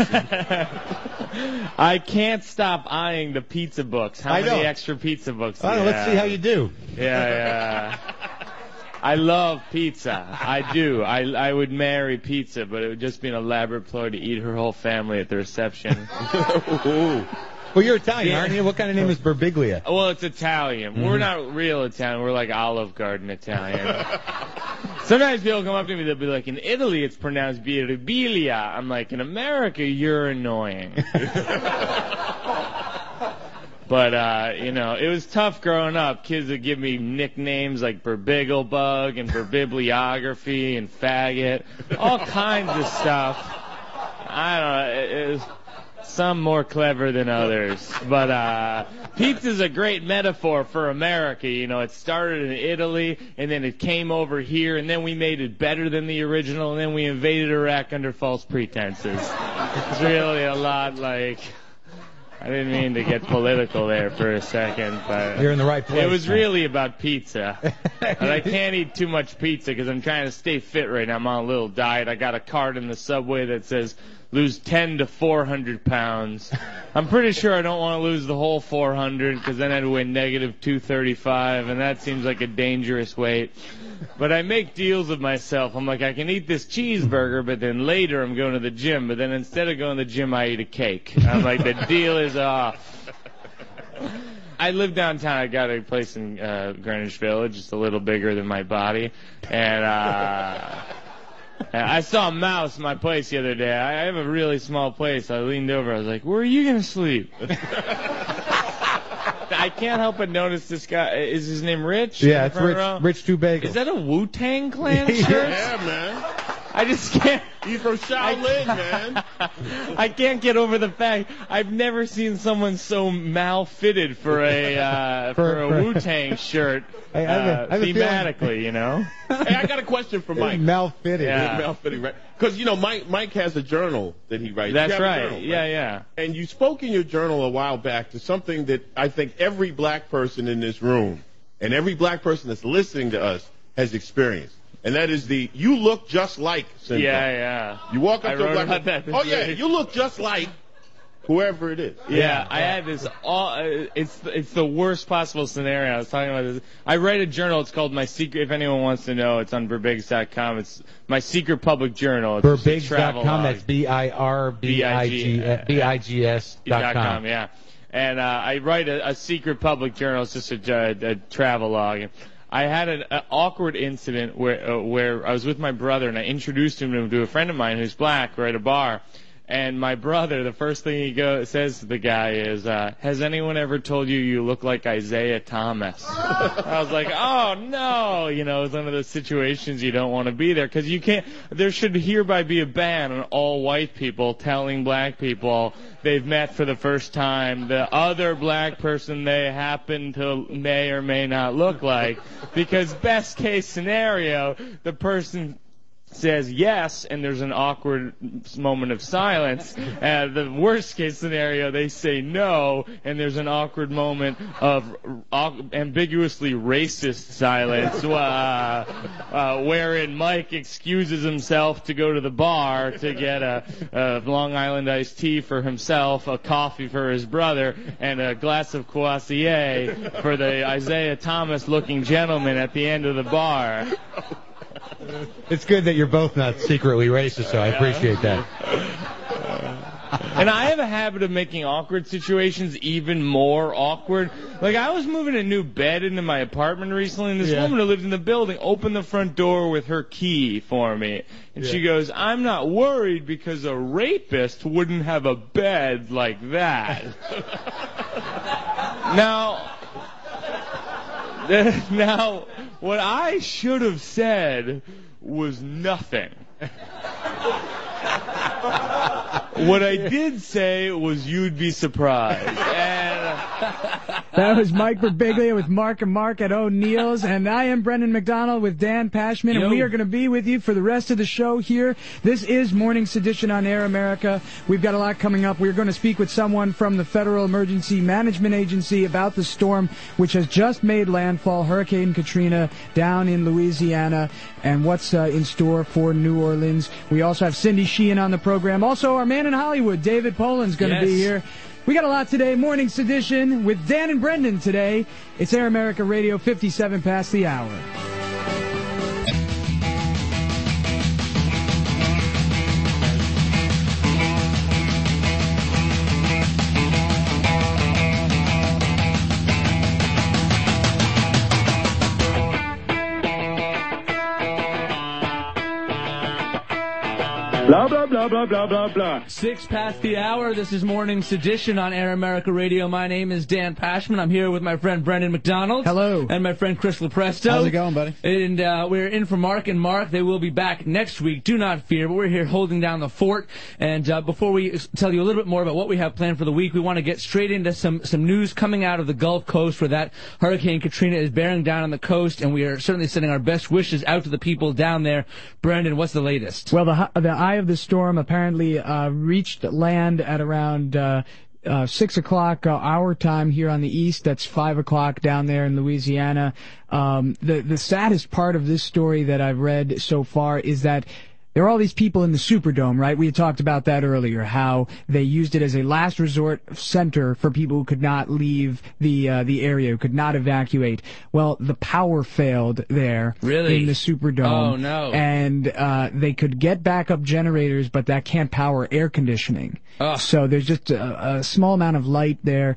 I can't stop eyeing the pizza books. How I many know. extra pizza books? All do right, you let's see have? how you do. Yeah, yeah. I love pizza. I do. I, I would marry pizza, but it would just be an elaborate ploy to eat her whole family at the reception. Well, you're Italian, Yeah. aren't you? What kind of name is Birbiglia? Well, it's Italian. Mm-hmm. We're not real Italian. We're like Olive Garden Italian. Sometimes people come up to me, they'll be like, in Italy it's pronounced Birbilia. I'm like, in America, you're annoying. But, uh, you know, it was tough growing up. Kids would give me nicknames like Birbigglebug and Birbibliography and Faggot. All kinds of stuff. I don't know. It, it was some more clever than others. But uh, pizza's a great metaphor for America. You know, it started in Italy, and then it came over here, and then we made it better than the original, and then we invaded Iraq under false pretenses. It's really a lot like... I didn't mean to get political there for a second, but You're in the right place. it was man. really about pizza. And I can't eat too much pizza because I'm trying to stay fit right now. I'm on a little diet. I got a card in the subway that says lose ten to four hundred pounds. I'm pretty sure I don't want to lose the whole four hundred because then I'd weigh negative two thirty-five, and that seems like a dangerous weight. But I make deals with myself. I'm like, I can eat this cheeseburger, but then later I'm going to the gym. But then instead of going to the gym, I eat a cake. I'm like, the deal is off. I I live downtown. I got a place in uh, Greenwich Village. It's a little bigger than my body. And uh, I saw a mouse in my place the other day. I have a really small place. I leaned over. I was like, where are you going to sleep? I can't help but notice this guy. Is his name Rich? Yeah, it's Rich, Rich Two Bagels. Is that a Wu-Tang Clan shirt? Yeah, man. I just can't. He's from Shaolin, man. I can't get over the fact I've never seen someone so mal-fitted for a uh, for, for a for, Wu-Tang shirt I have a- uh, I have a thematically, feeling- you know. Hey, I got a question for Mike. Malfitted. Yeah. Malfitting, right? Because you know, Mike Mike has a journal that he writes. That's You have a right. journal, Yeah, yeah. And you spoke in your journal a while back to something that I think every black person in this room and every black person that's listening to us has experienced. And that is the "you look just like" syndrome. Yeah, yeah. You walk up I to a wrote black about person. that. Oh yeah, you look just like whoever it is. Yeah, I had this. All, uh, it's it's the worst possible scenario. I was talking about this. I write a journal. It's called My Secret. If anyone wants to know, it's on Birbigs dot com. It's my secret public journal. It's just a Birbigs dot travel com. log. That's B I R B I G B I G S dot com. Yeah, and uh, I write a, a secret public journal. It's just a, a, a travel log. And I had an, an awkward incident where uh, where I was with my brother and I introduced him to, to a friend of mine who's black. We're at a bar. And my brother, the first thing he go, says to the guy is, uh, has anyone ever told you you look like Isaiah Thomas? I was like, oh, no. You know, it's one of those situations you don't want to be there because you can't. There should hereby be a ban on all white people telling black people they've met for the first time the other black person they happen to may or may not look like. Because best case scenario, the person says yes, and there's an awkward moment of silence. Uh, the worst case scenario, they say no, and there's an awkward moment of uh, ambiguously racist silence, uh, uh, wherein Mike excuses himself to go to the bar to get a, a Long Island iced tea for himself, a coffee for his brother, and a glass of Courvoisier for the Isaiah Thomas-looking gentleman at the end of the bar. It's good that you're both not secretly racist, so I appreciate that. And I have a habit of making awkward situations even more awkward. Like, I was moving a new bed into my apartment recently, and this Yeah. woman who lived in the building opened the front door with her key for me. And she Yeah. goes, I'm not worried because a rapist wouldn't have a bed like that. Now... Now, what I should have said was nothing. What I did say was you'd be surprised. And that was Mike Birbiglia with Mark and Mark at O'Neill's, and I am Brendan McDonald with Dan Pashman, and Yo. we are going to be with you for the rest of the show here. This is Morning Sedition on Air America. We've got a lot coming up. We're going to speak with someone from the Federal Emergency Management Agency about the storm which has just made landfall, Hurricane Katrina, down in Louisiana, and what's uh, in store for New Orleans. We also have Cindy Sheehan on the program. Also, our man in Hollywood, David Poland's going to Yes. be here. We got a lot today. Morning Sedition with Dan and Brendan today. It's Air America Radio, fifty-seven past the hour. Blah, blah, blah, blah, blah, blah, blah. Six past the hour. This is Morning Sedition on Air America Radio. My name is Dan Pashman. I'm here with my friend Brendan McDonald. Hello. And my friend Chris Lopresto. How's it going, buddy? And uh, we're in for Mark and Mark. They will be back next week. Do not fear. But we're here holding down the fort. And uh, before we tell you a little bit more about what we have planned for the week, we want to get straight into some, some news coming out of the Gulf Coast where that Hurricane Katrina is bearing down on the coast. And we are certainly sending our best wishes out to the people down there. Brendan, what's the latest? Well, the the eye of the storm apparently uh, reached land at around uh, uh, six o'clock uh, our time here on the east. That's five o'clock down there in Louisiana. Um, the the saddest part of this story that I've read so far is that there are all these people in the Superdome, right? We had talked about that earlier, how they used it as a last resort center for people who could not leave the uh, the area, who could not evacuate. Well, the power failed there Really? in the Superdome. Oh, no. And uh, they could get backup generators, but that can't power air conditioning. Ugh. So there's just a, a small amount of light there.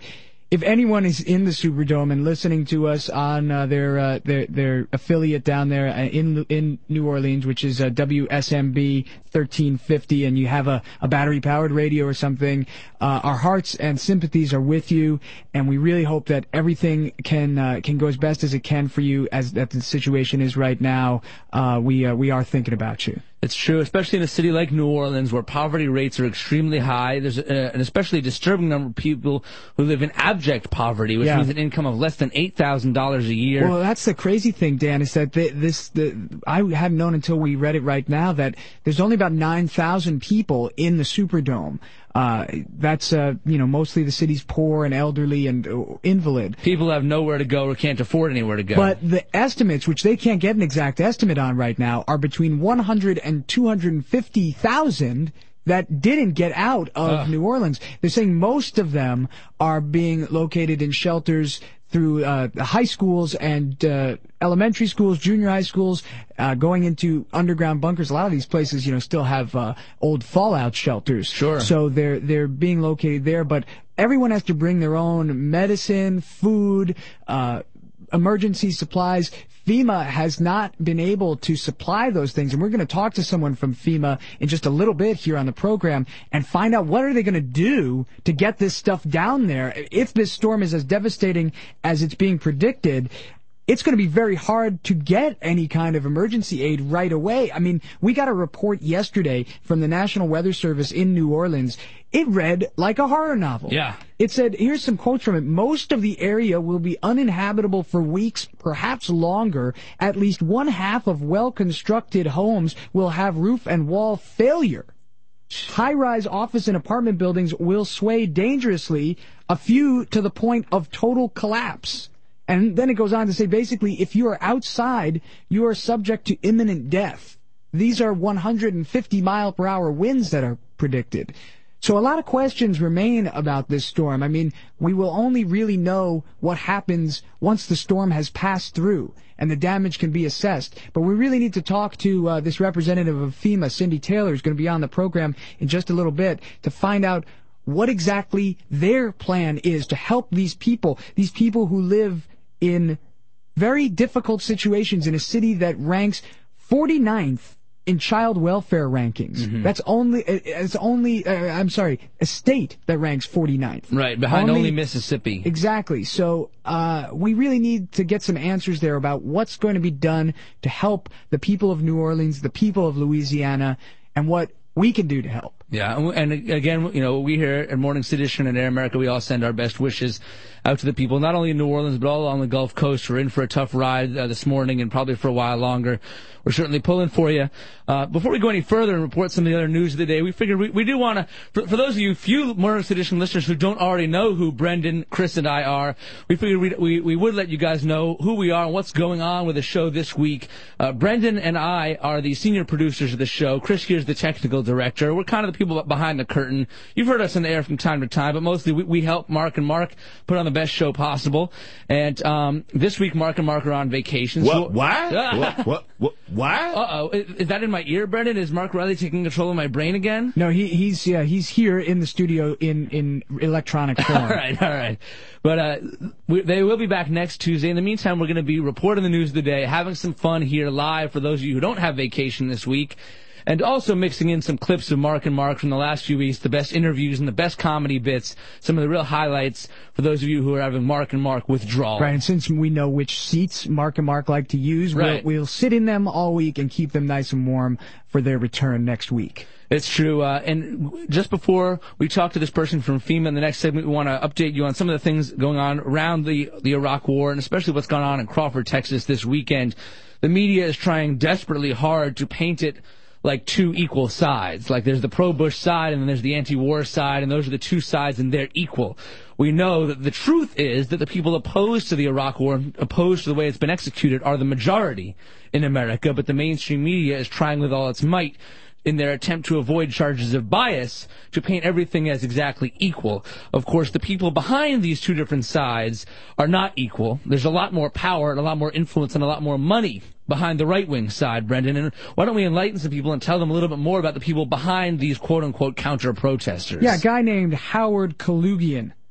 if anyone is in the Superdome and listening to us on uh, their uh, their their affiliate down there in in New Orleans, which is uh, W S M B thirteen fifty, and you have a, a battery-powered radio or something, uh, our hearts and sympathies are with you, and we really hope that everything can uh, can go as best as it can for you as that the situation is right now. Uh, we uh, we are thinking about you. It's true, especially in a city like New Orleans where poverty rates are extremely high. There's a, an especially disturbing number of people who live in abject poverty, which yeah. means an income of less than eight thousand dollars a year. Well, that's the crazy thing, Dan, is that the, this, the, I hadn't known until we read it right now that there's only about nine thousand people in the Superdome. Uh, that's, uh, you know, mostly the city's poor and elderly and uh, invalid. People have nowhere to go or can't afford anywhere to go. But the estimates, which they can't get an exact estimate on right now, are between one hundred and two hundred fifty thousand that didn't get out of uh. New Orleans. They're saying most of them are being located in shelters through uh, high schools and uh, elementary schools, junior high schools, uh, going into underground bunkers. A lot of these places, you know, still have uh, old fallout shelters. Sure. So they're they're being located there, but everyone has to bring their own medicine, food, uh, emergency supplies. FEMA has not been able to supply those things, and we're going to talk to someone from FEMA in just a little bit here on the program and find out what are they going to do to get this stuff down there. If this storm is as devastating as it's being predicted, it's going to be very hard to get any kind of emergency aid right away. I mean, we got a report yesterday from the National Weather Service in New Orleans. It read like a horror novel. Yeah. It said, here's some quotes from it. Most of the area will be uninhabitable for weeks, perhaps longer. At least one half of well-constructed homes will have roof and wall failure. High-rise office and apartment buildings will sway dangerously, a few to the point of total collapse. And then it goes on to say, basically, if you are outside, you are subject to imminent death. These are one hundred fifty mile per hour winds that are predicted. So a lot of questions remain about this storm. I mean, we will only really know what happens once the storm has passed through and the damage can be assessed. But we really need to talk to uh, this representative of FEMA, Cindy Taylor, who's going to be on the program in just a little bit, to find out what exactly their plan is to help these people, these people who live in very difficult situations in a city that ranks forty-ninth in child welfare rankings. Mm-hmm. That's only, it's only, uh, I'm sorry, a state that ranks forty-ninth. Right, behind only, only Mississippi. Exactly. So, uh, we really need to get some answers there about what's going to be done to help the people of New Orleans, the people of Louisiana, and what we can do to help. Yeah, and again, you know, we here at Morning Sedition and Air America, we all send our best wishes out to the people, not only in New Orleans, but all along the Gulf Coast who are in for a tough ride uh, this morning and probably for a while longer. We're certainly pulling for you. Uh, before we go any further and report some of the other news of the day, we figured we, we do want to, for, for those of you few Morning Sedition listeners who don't already know who Brendan, Chris, and I are, we figured we, we, we would let you guys know who we are and what's going on with the show this week. Uh, Brendan and I are the senior producers of the show. Chris here is the technical director. We're kind of the people behind the curtain. You've heard us on the air from time to time, but mostly we, we help Mark and Mark put on the best show possible. And um, this week, Mark and Mark are on vacation. What? So, Why? what? What? What? Why? Uh-oh. Is, is that in my ear, Brendan? Is Mark Riley taking control of my brain again? No, he, he's yeah, he's here in the studio in, in electronic form. all right, all right. But uh, we, they will be back next Tuesday. In the meantime, we're going to be reporting the news of the day, having some fun here live for those of you who don't have vacation this week. And also mixing in some clips of Mark and Mark from the last few weeks, the best interviews and the best comedy bits, some of the real highlights for those of you who are having Mark and Mark withdrawal. Right, and since we know which seats Mark and Mark like to use, right. we'll, we'll sit in them all week and keep them nice and warm for their return next week. It's true. Uh, and just before we talk to this person from FEMA in the next segment, we want to update you on some of the things going on around the, the Iraq War, and especially what's gone on in Crawford, Texas this weekend. The media is trying desperately hard to paint it like two equal sides. Like there's the pro-Bush side and then there's the anti-war side, and those are the two sides and they're equal. We know that the truth is that the people opposed to the Iraq War, opposed to the way it's been executed, are the majority in America, but the mainstream media is trying with all its might in their attempt to avoid charges of bias to paint everything as exactly equal. Of course, the people behind these two different sides are not equal. There's a lot more power and a lot more influence and a lot more money behind the right-wing side, Brendan. And why don't we enlighten some people and tell them a little bit more about the people behind these quote-unquote counter-protesters? Yeah, a guy named Howard Kaloogian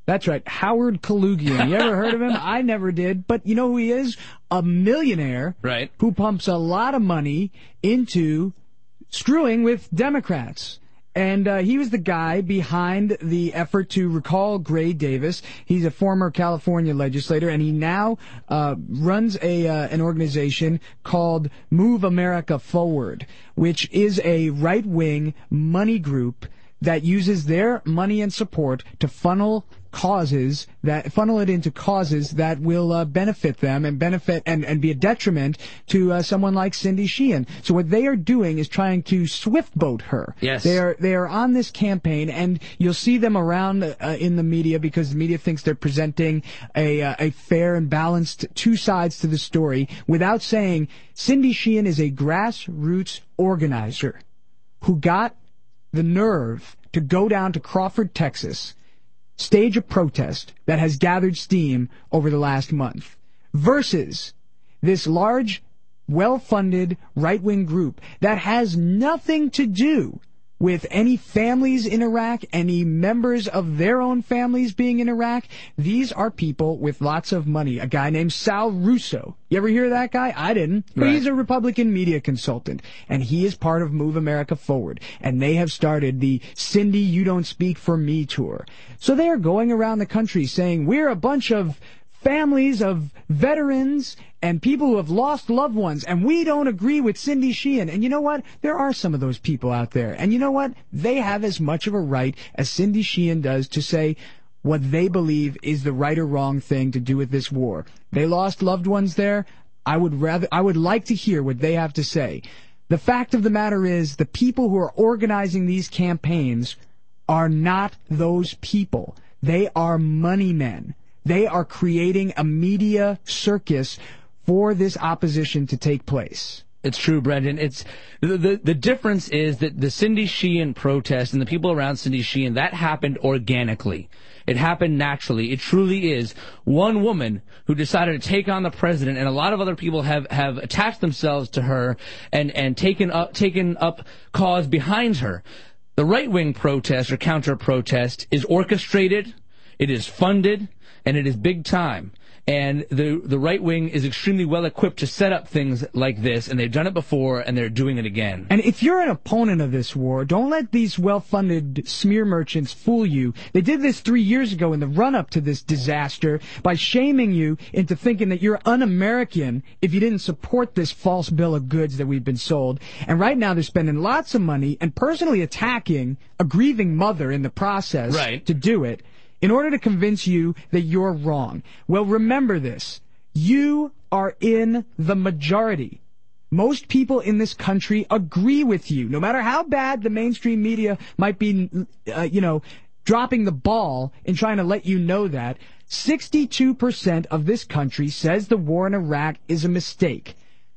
That's right, Howard Kaloogian. You ever heard of him? I never did. But you know who he is? A millionaire right. who pumps a lot of money into screwing with Democrats. And uh, he was the guy behind the effort to recall Gray Davis. He's a former California legislator, and he now uh, runs a uh, an organization called Move America Forward, which is a right-wing money group that uses their money and support to funnel causes that funnel it into causes that will uh, benefit them and benefit and, and be a detriment to uh, someone like Cindy Sheehan. So what they are doing is trying to swift boat her. Yes. They are they are on this campaign, and you'll see them around uh, in the media because the media thinks they're presenting a uh, a fair and balanced two sides to the story without saying Cindy Sheehan is a grassroots organizer who got the nerve to go down to Crawford, Texas, stage a protest that has gathered steam over the last month, versus this large, well-funded right-wing group that has nothing to do with any families in Iraq, any members of their own families being in Iraq. These are people with lots of money. A guy named Sal Russo. You ever hear of that guy? I didn't. But Right. he's a Republican media consultant, and he is part of Move America Forward. And they have started the Cindy You Don't Speak for Me tour. So they are going around the country saying, we're a bunch of families of veterans and people who have lost loved ones, and we don't agree with Cindy Sheehan. And you know what? There are some of those people out there. And you know what? They have as much of a right as Cindy Sheehan does to say what they believe is the right or wrong thing to do with this war. They lost loved ones there. I would rather, I would like to hear what they have to say. The fact of the matter is, the people who are organizing these campaigns are not those people. They are money men. They are creating a media circus for this opposition to take place. It's true, Brendan. It's the, the the difference is that the Cindy Sheehan protest and the people around Cindy Sheehan, that happened organically. It happened naturally. It truly is one woman who decided to take on the president, and a lot of other people have, have attached themselves to her and, and taken up taken up cause behind her. The right-wing protest or counter-protest is orchestrated, it is funded, and it is big time. And the the right wing is extremely well equipped to set up things like this, and they've done it before, and they're doing it again. And if you're an opponent of this war, don't let these well-funded smear merchants fool you. They did this three years ago in the run-up to this disaster by shaming you into thinking that you're un-American if you didn't support this false bill of goods that we've been sold. And right now they're spending lots of money and personally attacking a grieving mother in the process Right. to do it, in order to convince you that you're wrong. Well, remember this. You are in the majority. Most people in this country agree with you. No matter how bad the mainstream media might be, uh, you know, dropping the ball in trying to let you know that, sixty-two percent of this country says the war in Iraq is a mistake.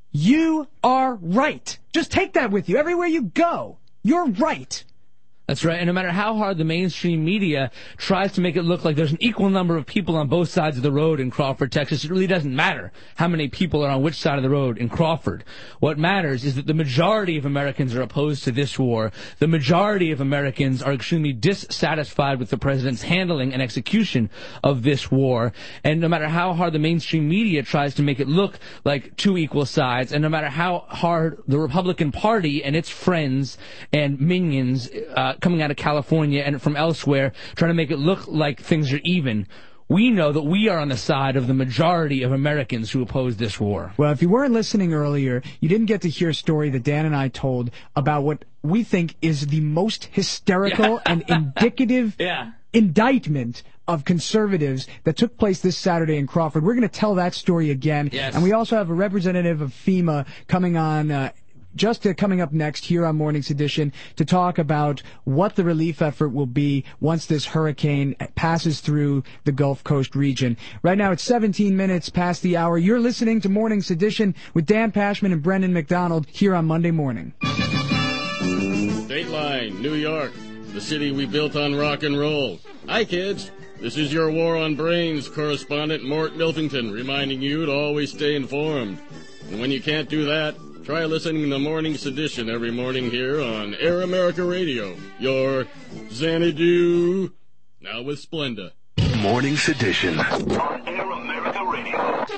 You are right. Just take that with you everywhere you go. You're right. That's right, and no matter how hard the mainstream media tries to make it look like there's an equal number of people on both sides of the road in Crawford, Texas, it really doesn't matter how many people are on which side of the road in Crawford. What matters is that the majority of Americans are opposed to this war. The majority of Americans are extremely dissatisfied with the president's handling and execution of this war. And no matter how hard the mainstream media tries to make it look like two equal sides, and no matter how hard the Republican Party and its friends and minions uh, coming out of California and from elsewhere, trying to make it look like things are even, we know that we are on the side of the majority of Americans who oppose this war. Well, if you weren't listening earlier, you didn't get to hear a story that Dan and I told about what we think is the most hysterical and indicative Yeah. indictment of conservatives that took place this Saturday in Crawford. We're going to tell that story again. Yes. And we also have a representative of FEMA coming on uh, just uh, coming up next here on Morning's Edition to talk about what the relief effort will be once this hurricane passes through the Gulf Coast region. Right now it's seventeen minutes past the hour. You're listening to Morning's Edition with Dan Pashman and Brendan McDonald here on Monday morning. Dateline, New York, the city we built on rock and roll. Hi, kids. This is your War on Brains correspondent, Mort Miltington, reminding you to always stay informed. And when you can't do that, try listening to Morning's Edition every morning here on Air America Radio. Your Xanadu, now with Splenda. Morning Sedition on Air America Radio.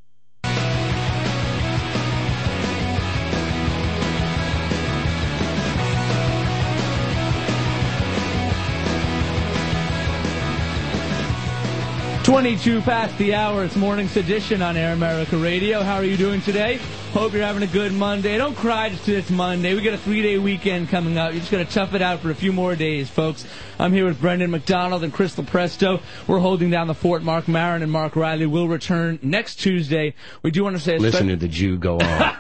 twenty-two past the hour. It's Morning Sedition on Air America Radio. How are you doing today? Hope you're having a good Monday. Don't cry just 'cause it's Monday. We got a three-day weekend coming up. You just got to tough it out for a few more days, folks. I'm here with Brendan McDonald and Crystal Presto. We're holding down the fort. Mark Maron and Mark Riley will return next Tuesday. We do want to say... Listen to the Jew go on.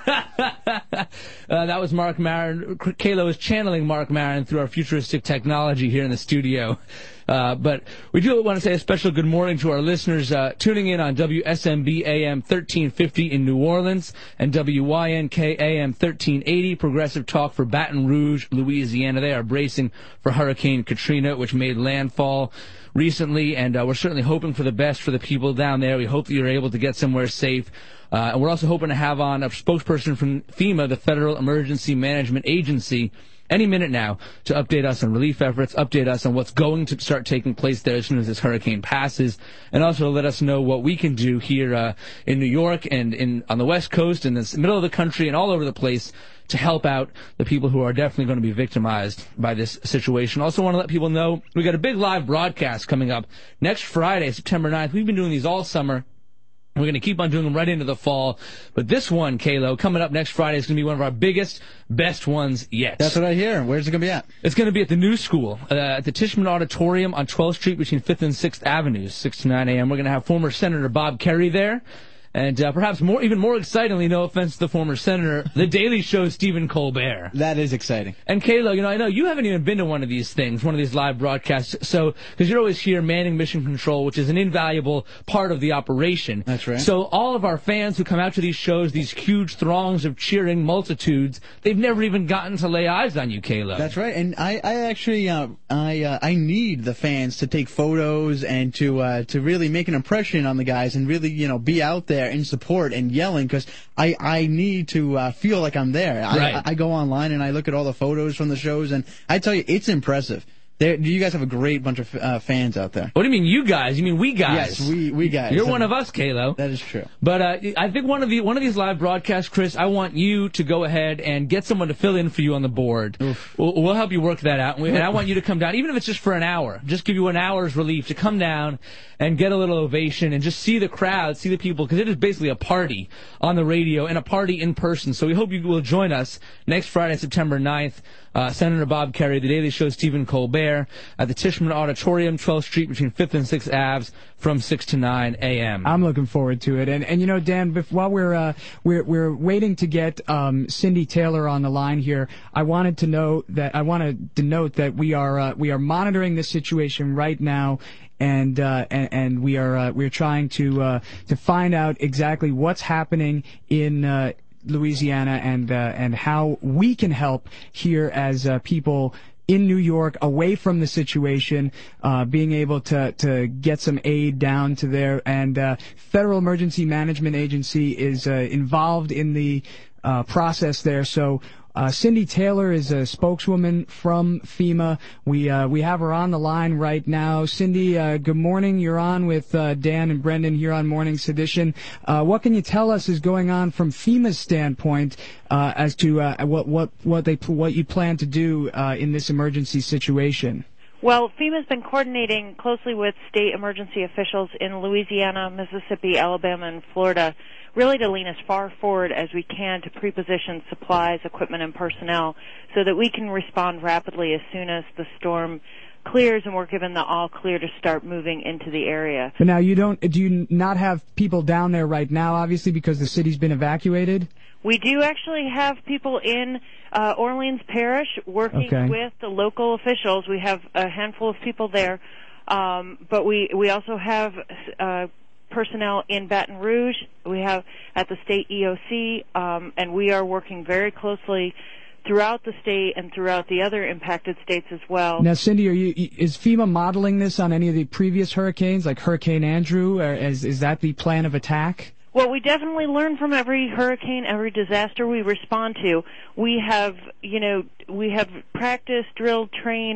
uh, that was Mark Maron. Kayla is channeling Mark Maron through our futuristic technology here in the studio. Uh, but we do want to say a special good morning to our listeners uh, tuning in on W S M B A M thirteen fifty in New Orleans and W Y N K A M thirteen eighty, Progressive Talk for Baton Rouge, Louisiana. They are bracing for Hurricane Katrina, which made landfall recently, and uh, we're certainly hoping for the best for the people down there. We hope that you're able to get somewhere safe. Uh, and we're also hoping to have on a spokesperson from FEMA, the Federal Emergency Management Agency, any minute now to update us on relief efforts, update us on what's going to start taking place there as soon as this hurricane passes, and also let us know what we can do here uh, in New York and in on the West Coast, in the middle of the country, and all over the place to help out the people who are definitely going to be victimized by this situation. Also want to let people know we got a big live broadcast coming up next Friday, September ninth. We've been doing these all summer. We're going to keep on doing them right into the fall. But this one, Kalo, coming up next Friday is going to be one of our biggest, best ones yet. That's what I hear. Where's it going to be at? It's going to be at the New School, uh, at the Tishman Auditorium on twelfth street between fifth and sixth Avenues, six to nine a.m. We're going to have former Senator Bob Kerrey there. And uh, perhaps more, even more excitingly, no offense to the former senator, The Daily Show's Stephen Colbert. That is exciting. And Kayla, you know, I know you haven't even been to one of these things, one of these live broadcasts, so, because you're always here manning mission control, which is an invaluable part of the operation. That's right. So all of our fans who come out to these shows, these huge throngs of cheering multitudes, they've never even gotten to lay eyes on you, Kayla. That's right. And I, I actually, uh, I, uh, I need the fans to take photos and to, uh, to really make an impression on the guys and really, you know, be out there in support and yelling, because I, I need to uh, feel like I'm there. Right. I, I go online and I look at all the photos from the shows, and I tell you, it's impressive. There, you guys have a great bunch of uh, fans out there. What do you mean, you guys? You mean we guys? Yes, we we guys. You're one of us, Kalo. That is true. But uh, I think one of the one of these live broadcasts, Chris, I want you to go ahead and get someone to fill in for you on the board. We'll, we'll help you work that out, and, we, and I want you to come down, even if it's just for an hour. Just give you an hour's relief to come down and get a little ovation and just see the crowd, see the people, because it is basically a party on the radio and a party in person. So we hope you will join us next Friday, September ninth. Uh, Senator Bob Kerrey, The Daily Show, Stephen Colbert, at the Tishman Auditorium, twelfth street between fifth and sixth Avenue from six to nine a.m. I'm looking forward to it. And, and you know, Dan, bef- while we're, uh, we're, we're waiting to get um, Cindy Taylor on the line here, I wanted to know that, I wanted to note that we are, uh, we are monitoring this situation right now. And, uh, and and we are uh, we're trying to uh, to find out exactly what's happening in uh, Louisiana and uh, and how we can help here as uh, people in New York, away from the situation, uh, being able to to get some aid down to there. And uh, Federal Emergency Management Agency is uh, involved in the uh, process there. So. Uh, Cindy Taylor is a spokeswoman from FEMA. We uh, we have her on the line right now. Cindy, uh, good morning. You're on with uh, Dan and Brendan here on Morning Sedition. Uh, what can you tell us is going on from FEMA's standpoint uh, as to uh, what what what they what you plan to do uh, in this emergency situation? Well, FEMA's been coordinating closely with state emergency officials in Louisiana, Mississippi, Alabama, and Florida, really to lean as far forward as we can to preposition supplies, equipment, and personnel so that we can respond rapidly as soon as the storm clears and we're given the all clear to start moving into the area. But now you don't, do you not have people down there right now, obviously, because the city's been evacuated? We do actually have people in uh, Orleans Parish working okay. with the local officials. We have a handful of people there, um, but we, we also have uh, personnel in Baton Rouge. We have at the state E O C, um, and we are working very closely throughout the state and throughout the other impacted states as well. Now, Cindy, are you, is FEMA modeling this on any of the previous hurricanes, like Hurricane Andrew? Or is, is that the plan of attack? Well, we definitely learn from every hurricane, every disaster we respond to. We have, you know, we have practiced, drilled, trained,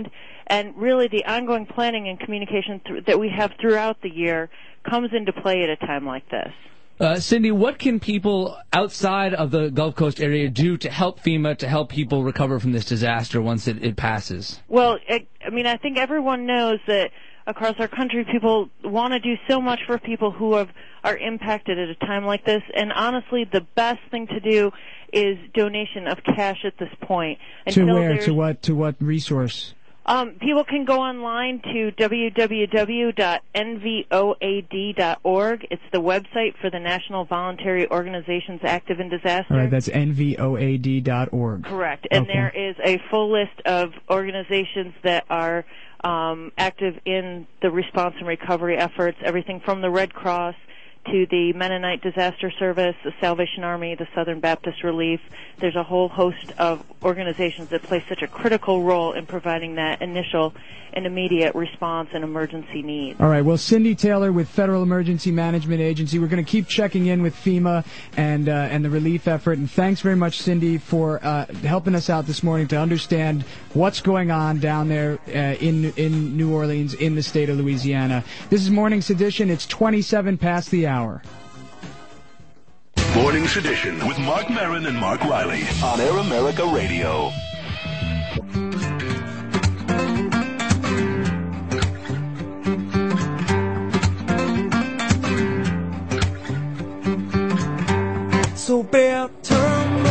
And really, the ongoing planning and communication th- that we have throughout the year comes into play at a time like this. Uh, Cindy, what can people outside of the Gulf Coast area do to help FEMA, to help people recover from this disaster once it, it passes? Well, it, I mean, I think everyone knows that across our country, people want to do so much for people who have, are impacted at a time like this. And honestly, the best thing to do is donation of cash at this point. To where? To what? To what resource? Um, people can go online to w w w dot n v o a d dot org. It's the website for the National Voluntary Organizations Active in Disaster. All right, that's n v o a d dot org. Correct. And okay. There is a full list of organizations that are um, active in the response and recovery efforts, everything from the Red Cross to the Mennonite Disaster Service, the Salvation Army, the Southern Baptist Relief. There's a whole host of organizations that play such a critical role in providing that initial and immediate response and emergency needs. All right. Well, Cindy Taylor with Federal Emergency Management Agency. We're going to keep checking in with FEMA and uh, and the relief effort. And thanks very much, Cindy, for uh, helping us out this morning to understand what's going on down there uh, in in New Orleans, in the state of Louisiana. This is Morning Sedition. It's twenty-seven past the hour. Morning Sedition with Mark Maron and Mark Riley on Air America Radio. So bear turn.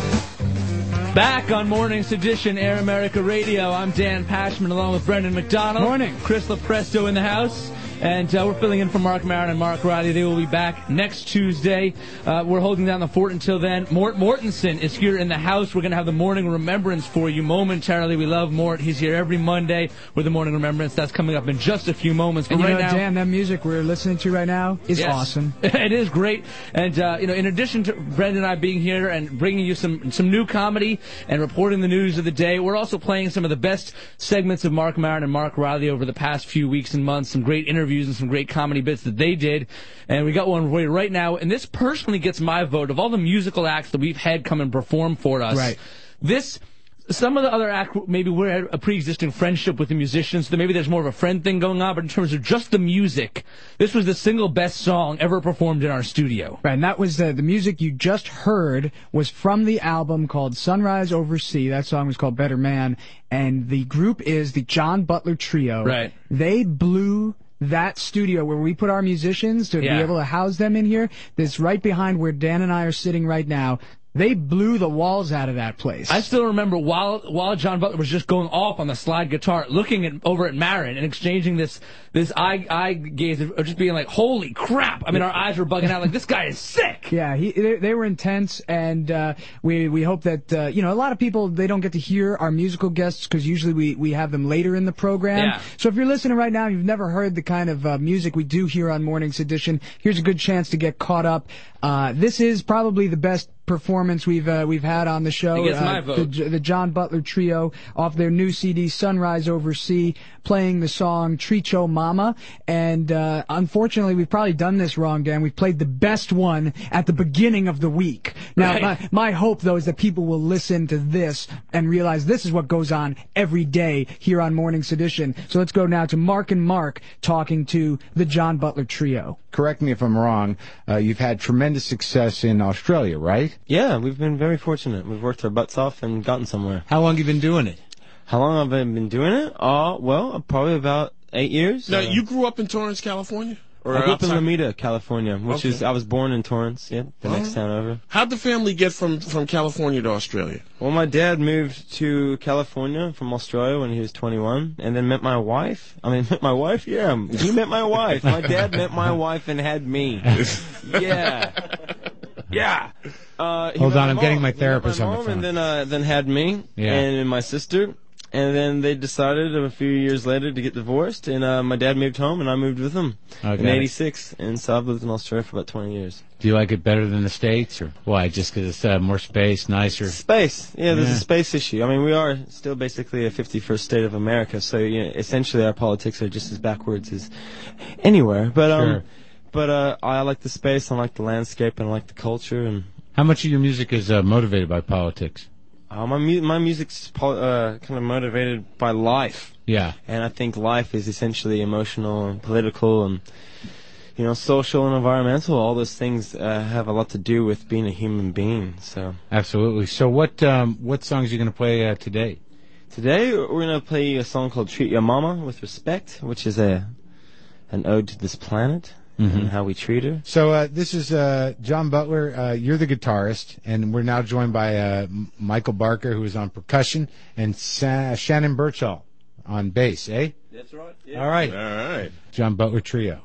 Back on Morning Sedition, Air America Radio. I'm Dan Pashman along with Brendan McDonald. Morning. Chris LaPresto in the house. And uh, we're filling in for Mark Maron and Mark Riley. They will be back next Tuesday. Uh, we're holding down the fort until then. Mort Mortensen is here in the house. We're going to have the morning remembrance for you momentarily. We love Mort. He's here every Monday with the morning remembrance. That's coming up in just a few moments. But and you right know, now, Dan, that music we're listening to right now is yes, awesome. It is great. And, uh, you know, in addition to Brendan and I being here and bringing you some, some new comedy and reporting the news of the day, we're also playing some of the best segments of Mark Maron and Mark Riley over the past few weeks and months. Some great interviews and some great comedy bits that they did, and we got one for you right now, and this personally gets my vote. Of all the musical acts that we've had come and perform for us, right. this, some of the other acts, maybe we had a pre-existing friendship with the musicians, so maybe there's more of a friend thing going on, but in terms of just the music, this was the single best song ever performed in our studio. Right, and that was uh, the music you just heard was from the album called Sunrise Over Sea. That song was called Better Man, and the group is the John Butler Trio. Right. They blew that studio where we put our musicians to yeah. be able to house them in here, that's right behind where Dan and I are sitting right now. They blew the walls out of that place. I still remember while while John Butler was just going off on the slide guitar, looking at over at Maron and exchanging this this eye eye gaze of just being like, "Holy crap!" I mean, our eyes were bugging out like, "This guy is sick." Yeah, he they, they were intense, and uh, we we hope that uh, you know, a lot of people, they don't get to hear our musical guests because usually we we have them later in the program. Yeah. So if you're listening right now, and you've never heard the kind of uh, music we do here on Morning Sedition, here's a good chance to get caught up. Uh, this is probably the best performance we've uh, we've had on the show. He gets my uh, vote. The, the John Butler Trio off their new C D Sunrise Over Sea, playing the song Tricho Mama. And uh, unfortunately, we've probably done this wrong, Dan. We've played the best one at the beginning of the week. Now, Right. my, my hope, though, is that people will listen to this and realize this is what goes on every day here on Morning Sedition. So let's go now to Mark and Mark talking to the John Butler Trio. Correct me if I'm wrong. Uh, you've had tremendous success in Australia, right? Yeah, we've been very fortunate. We've worked our butts off and gotten somewhere. How long have you been doing it? How long have I been doing it? Uh, well, probably about eight years. Now, uh, you grew up in Torrance, California? Or I grew up in outside? Lomita, California, which Okay. is, I was born in Torrance, yeah, the next town over. How'd the family get from, from California to Australia? Well, my dad moved to California from Australia when he was twenty-one, and then met my wife. I mean, met my wife? Yeah, he met my wife. My dad met my wife and had me. Yeah. Yeah. Uh, he Hold met on, my I'm getting mom. my He met therapist my on the mom, phone. And then, uh, then had me Yeah. and my sister. And then they decided a few years later to get divorced, and uh, my dad moved home, and I moved with him Okay. in eighty-six. And so I've lived in Australia for about twenty years. Do you like it better than the States, or why? Just because it's uh, more space, nicer? Space. Yeah, there's Yeah. a space issue. I mean, we are still basically a fifty-first state of America, so you know, essentially our politics are just as backwards as anywhere. But um, Sure. but uh, I like the space, I like the landscape, and I like the culture. And How much of your music is uh, motivated by politics? Uh, my mu- my music's po- uh, kind of motivated by life. Yeah. And I think life is essentially emotional and political and, you know, social and environmental. All those things uh, have a lot to do with being a human being. So Absolutely. So what um, what songs are you going to play uh, today? today we're going to play a song called Treat Your Mama with Respect, which is a an ode to this planet Mhm. and how we treat her. So uh, this is uh, John Butler. Uh, you're the guitarist, and we're now joined by uh, M- Michael Barker, who is on percussion, and Sa- Shannon Birchall on bass, eh? That's right. All right. All right. John Butler Trio.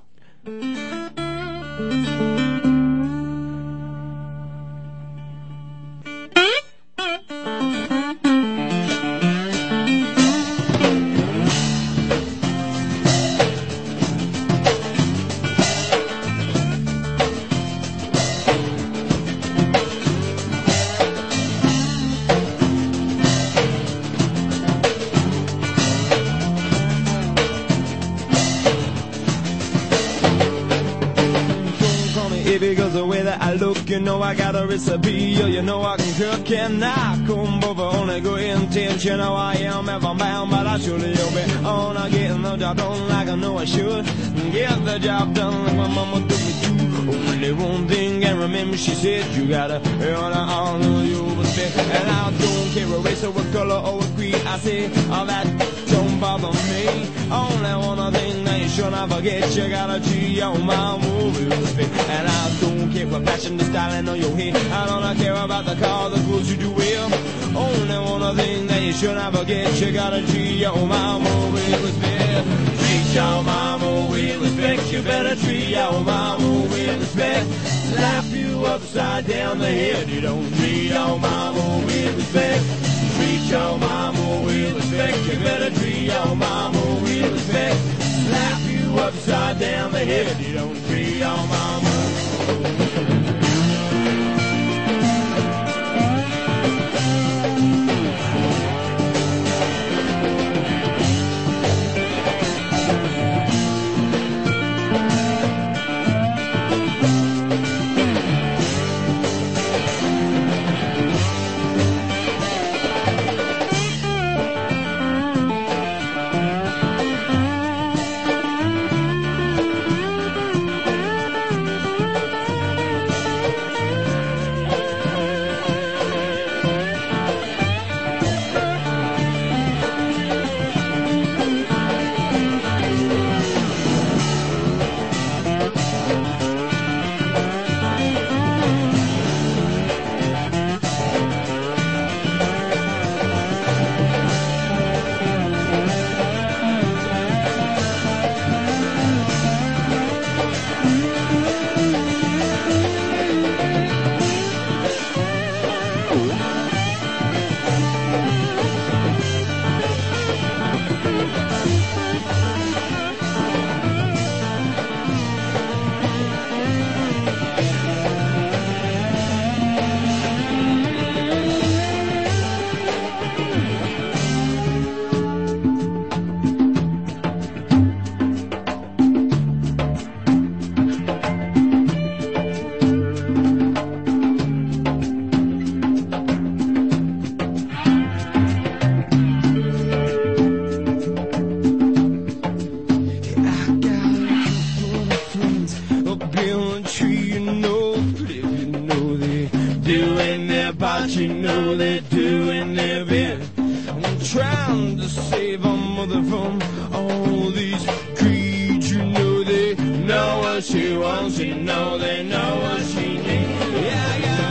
Because the way that I look, you know I got a recipe, or you know I can cook, and I come over only good intent. You know I am if I'm bound, but I surely will be on. I getting the job done like I know I should. Get the job done like my mama told me to. Only one thing, and remember she said you gotta earn an honor you respect. And I don't care a race or a color or a creed. I say all that don't bother me. Only one thing that you should not forget, you gotta treat your mama with respect. And I don't care what fashion, the styling on your head. I don't care about the car, the clothes you do wear. Only one thing that you should not forget, you gotta treat your mama with respect. Treat your mama with respect. You better treat your mama with respect. Slap you upside down the head. You don't treat your mama with respect. Treat your mama with respect. You better treat your mama with respect. Slap you upside down the head. You don't treat your mama. You know they're doing their bit. I'm trying to save our mother from all these creeds. You know they know what she wants. You know they know what she needs. Yeah, I got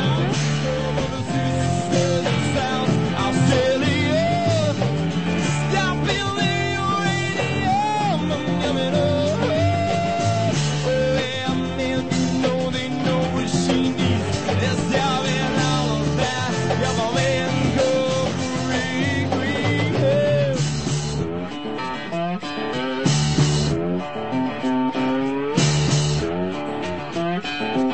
I'll sell it. Stop building your radio. I'm coming over. Yeah, man, you know they know what she needs. Let's have it. Thank you.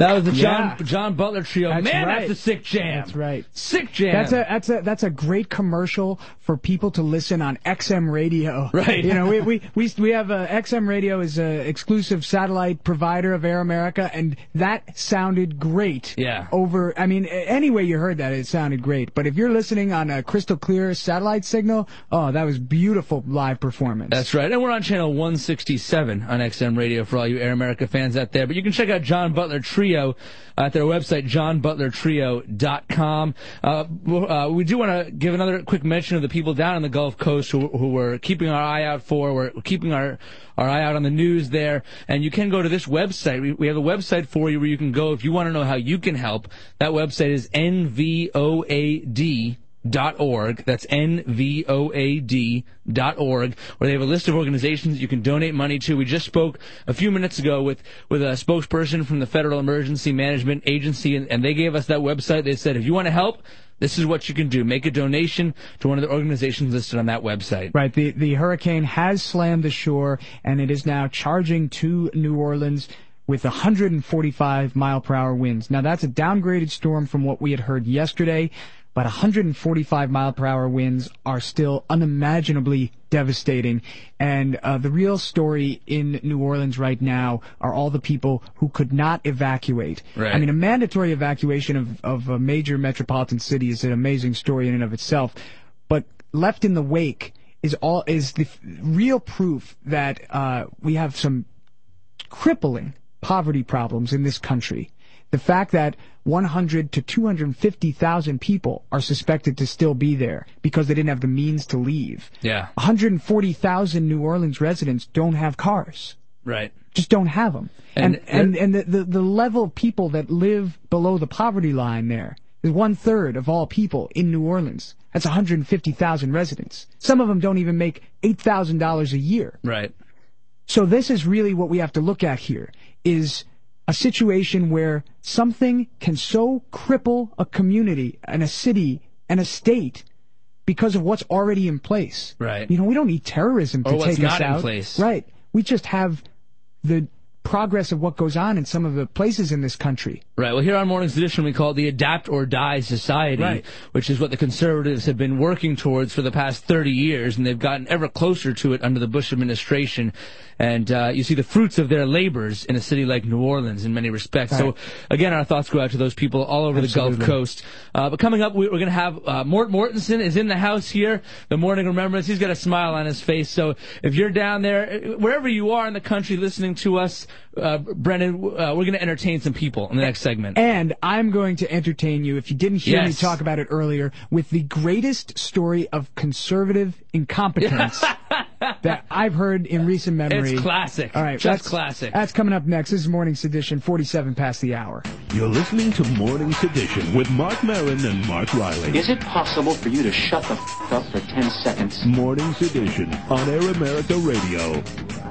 That was the Yeah. John John Butler Trio. That's Man, right. that's a sick jam. That's right. Sick jam. That's a that's a that's a great commercial for people to listen on X M radio. Right. You know, we we we we have uh, X M radio is an exclusive satellite provider of Air America, and that sounded great. Yeah. Over, I mean, any way you heard that, it sounded great. But if you're listening on a crystal clear satellite signal, oh, that was beautiful live performance. That's right. And we're on channel one sixty-seven on X M radio for all you Air America fans out there. But you can check out John Butler Trio at their website, john butler trio dot com. Uh, uh, we do want to give another quick mention of the people down in the Gulf Coast who, who we're keeping our eye out for. We're keeping our, our eye out on the news there. And you can go to this website. We, we have a website for you where you can go if you want to know how you can help. That website is N V O A D dot org. That's N V O A D dot org, where they have a list of organizations you can donate money to. We just spoke a few minutes ago with, with a spokesperson from the Federal Emergency Management Agency, and, and they gave us that website. They said, if you want to help, this is what you can do. Make a donation to one of the organizations listed on that website. Right. The the hurricane has slammed the shore, and it is now charging to New Orleans with one hundred forty-five mile per hour winds. Now, that's a downgraded storm from what we had heard yesterday, but one hundred forty-five mile per hour winds are still unimaginably devastating. And uh, the real story in New Orleans right now are all the people who could not evacuate. Right. I mean, a mandatory evacuation of, of a major metropolitan city is an amazing story in and of itself. But left in the wake is all is the f- real proof that uh, we have some crippling poverty problems in this country. The fact that one hundred to two hundred fifty thousand people are suspected to still be there because they didn't have the means to leave. Yeah. one hundred forty thousand New Orleans residents don't have cars. Right. Just don't have them. And- And and, and the, the, the level of people that live below the poverty line there is one third of all people in New Orleans. That's one hundred fifty thousand residents. Some of them don't even make eight thousand dollars a year. Right. So this is really what we have to look at here, is a situation where something can so cripple a community and a city and a state because of what's already in place. Right. You know, we don't need terrorism to Or what's take us not in out. place. Right. We just have the progress of what goes on in some of the places in this country. Right. Well, here on Morning's Edition, we call it the Adapt or Die Society, Right. which is what the conservatives have been working towards for the past thirty years, and they've gotten ever closer to it under the Bush administration. And uh, you see the fruits of their labors in a city like New Orleans in many respects. Right. So, again, our thoughts go out to those people all over Absolutely. the Gulf Coast. Uh, but coming up, we- we're going to have uh, Mort Mortensen is in the house here, the Morning Remembrance. He's got a smile on his face. So if you're down there, wherever you are in the country listening to us, uh, Brennan, uh, we're going to entertain some people in the next segment. And I'm going to entertain you, if you didn't hear me Yes. talk about it earlier, with the greatest story of conservative incompetence that I've heard in recent memory. It's classic. All right, Just that's, classic. That's coming up next. This is Morning Sedition, forty-seven past the hour. You're listening to Morning Sedition with Mark Maron and Mark Riley. Is it possible for you to shut the f*** up for ten seconds? Morning Sedition on Air America Radio.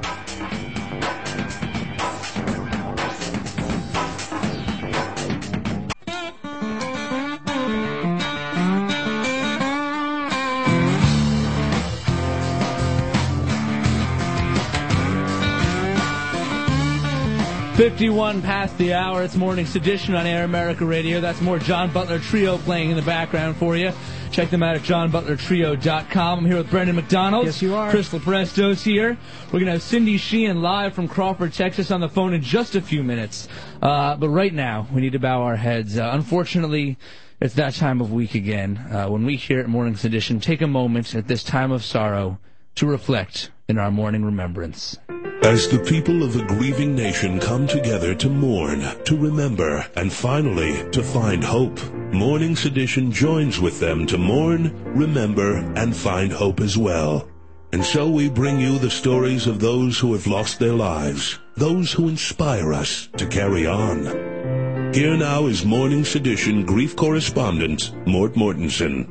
fifty-one past the hour. It's Morning Sedition on Air America Radio. That's more John Butler Trio playing in the background for you. Check them out at john butler trio dot com. I'm here with Brendan McDonald. Yes, you are. Chris Lepresto's here. We're going to have Cindy Sheehan live from Crawford, Texas on the phone in just a few minutes. Uh, but right now, we need to bow our heads. Uh, unfortunately, it's that time of week again. Uh, when we here at Morning Sedition take a moment at this time of sorrow to reflect in our morning remembrance. As the people of a grieving nation come together to mourn, to remember, and finally to find hope, Morning Sedition joins with them to mourn, remember, and find hope as well. And so we bring you the stories of those who have lost their lives, those who inspire us to carry on. Here now is Morning Sedition grief correspondent, Mort Mortensen.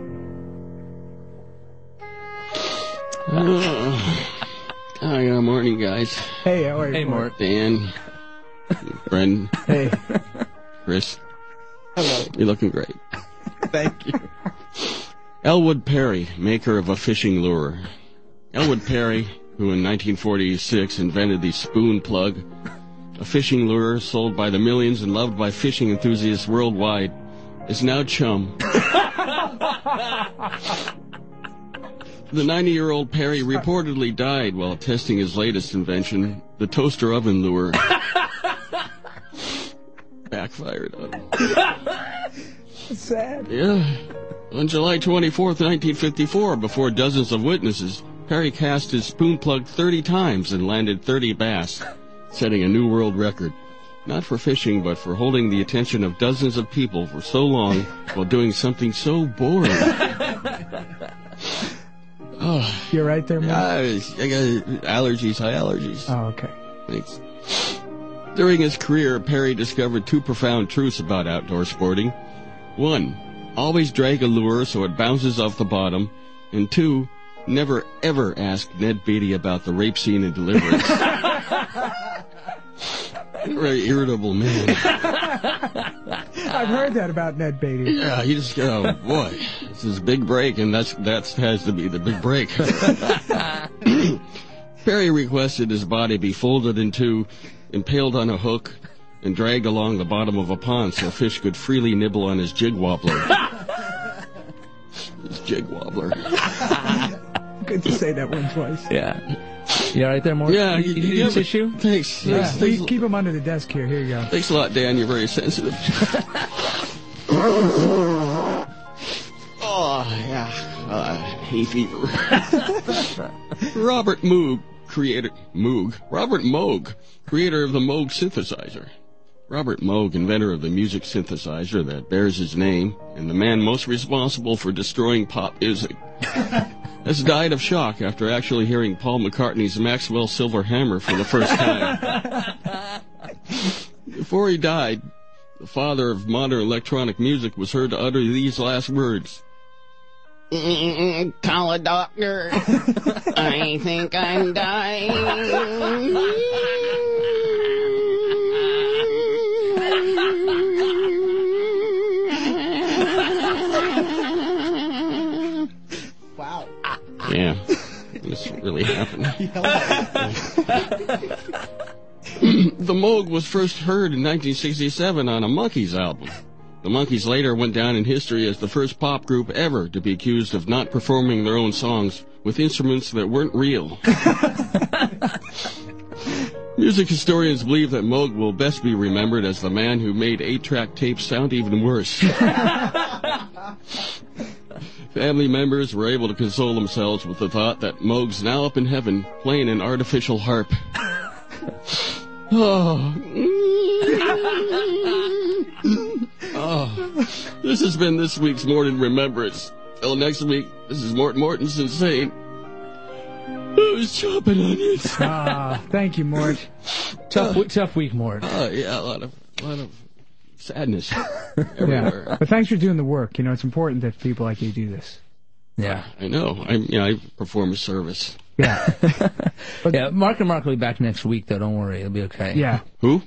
Oh, oh, good morning, guys. Hey, how are you? Hey, Mort. Dan, Brendan, Hey. Chris. Hello. You're looking great. Thank you. Elwood Perry, maker of a fishing lure. Elwood Perry, who in nineteen forty-six invented the spoon plug, a fishing lure sold by the millions and loved by fishing enthusiasts worldwide, is now chum. The ninety-year-old Perry reportedly died while testing his latest invention, the toaster oven lure. Backfired on him. It's sad. Yeah. On July twenty-fourth, nineteen fifty-four, before dozens of witnesses, Perry cast his spoon plug thirty times and landed thirty bass, setting a new world record. Not for fishing, but for holding the attention of dozens of people for so long while doing something so boring. Oh, you're right there, Mort? I, I got allergies, high allergies. Oh, okay. Thanks. During his career, Perry discovered two profound truths about outdoor sporting. One, always drag a lure so it bounces off the bottom. And two, never ever ask Ned Beatty about the rape scene in Deliverance. Very irritable man. I've heard that about Ned Beatty. Yeah, he just, oh boy, it's his big break, and that's that has to be the big break. Perry requested his body be folded in two, impaled on a hook, and dragged along the bottom of a pond so fish could freely nibble on his jig wobbler. His jig wobbler. Good to say that one twice. Yeah. You all right there, Mort? Yeah. You, you, you need a tissue? Thanks. Yeah, thanks, we thanks. keep them under the desk here. Here you go. Thanks a lot, Dan. You're very sensitive. Oh, yeah. Uh, hay fever. Robert Moog, creator... Moog? Robert Moog, creator of the Moog synthesizer. Robert Moog, inventor of the music synthesizer that bears his name, and the man most responsible for destroying pop music, has died of shock after actually hearing Paul McCartney's Maxwell Silver Hammer for the first time. Before he died, the father of modern electronic music was heard to utter these last words. Mm, call a doctor. I think I'm dying. Wow. Yeah, this really happened. The Moog was first heard in nineteen sixty-seven on a Monkees album. The Monkees later went down in history as the first pop group ever to be accused of not performing their own songs with instruments that weren't real. Music historians believe that Moog will best be remembered as the man who made eight-track tapes sound even worse. Family members were able to console themselves with the thought that Moog's now up in heaven playing an artificial harp. Oh. Oh. This has been this week's Morton Remembrance. Till next week, this is Mort Mortensen saying, I was chopping onions. Ah, thank you, Mort. Tough, uh, tough week, Mort. Oh, yeah, a lot of, a lot of sadness everywhere. Yeah. But thanks for doing the work. You know, it's important that people like you do this. Yeah. I know. I, you know, I perform a service. Yeah. But, yeah, Mark and Mark will be back next week, though. Don't worry. It'll be okay. Yeah. Who?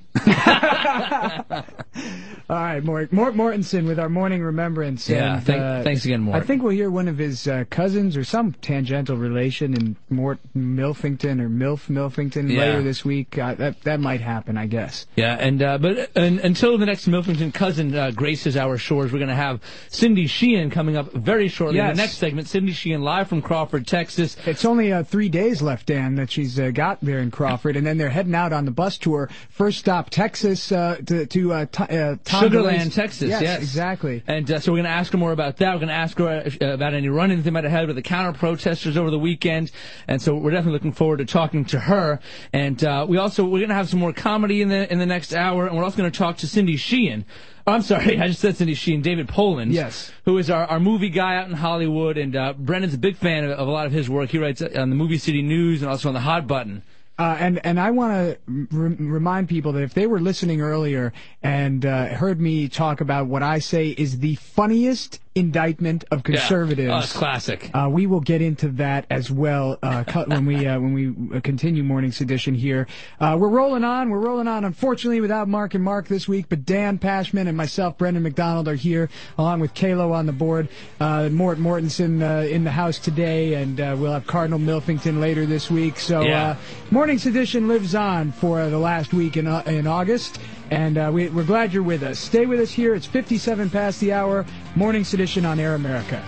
All right, Mort, Mort Mortensen with our morning remembrance. Yeah, and, thank, uh, thanks again, Mort. I think we'll hear one of his uh, cousins or some tangential relation in Mort Milfington or Milf Milfington yeah. later this week. Uh, that that might happen, I guess. Yeah, and uh, but and, until the next Milfington cousin uh, graces our shores, we're going to have Cindy Sheehan coming up very shortly. Yes. In the next segment, Cindy Sheehan live from Crawford, Texas. It's only uh, three days left, Dan, that she's uh, got there in Crawford, and then they're heading out on the bus tour. First stop, Texas, uh, to, to uh, t- uh, Sugarland, Texas. Yes, yes. exactly. And uh, so we're going to ask her more about that. We're going to ask her uh, about any run-ins they might have had with the counter-protesters over the weekend. And so we're definitely looking forward to talking to her. And uh, we also we're going to have some more comedy in the in the next hour, and we're also going to talk to Cindy Sheehan. Oh, I'm sorry, I just said Cindy Sheehan. David Poland, yes, who is our, our movie guy out in Hollywood, and uh, Brendan's a big fan of, of a lot of his work. He writes on the Movie City News and also on the Hot Button. Uh, and and I want to re- remind people that if they were listening earlier and uh, heard me talk about what I say is the funniest indictment of conservatives. Yeah. Oh, it's classic. Uh, we will get into that as well uh, cut when we uh, when we continue Morning Sedition here. Uh, we're rolling on. We're rolling on. Unfortunately, without Mark and Mark this week, but Dan Pashman and myself, Brendan McDonald, are here along with Kalo on the board. Uh, Mort Mortensen uh, in the house today, and uh, we'll have Cardinal Milfington later this week. So Yeah. uh, Morning Sedition lives on for uh, the last week in uh, in August. And uh, we, we're glad you're with us. Stay with us here. It's fifty-seven past the hour. Morning Sedition on Air America.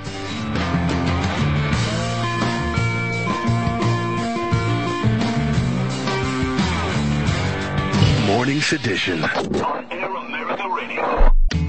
Morning Sedition. On Air America Radio.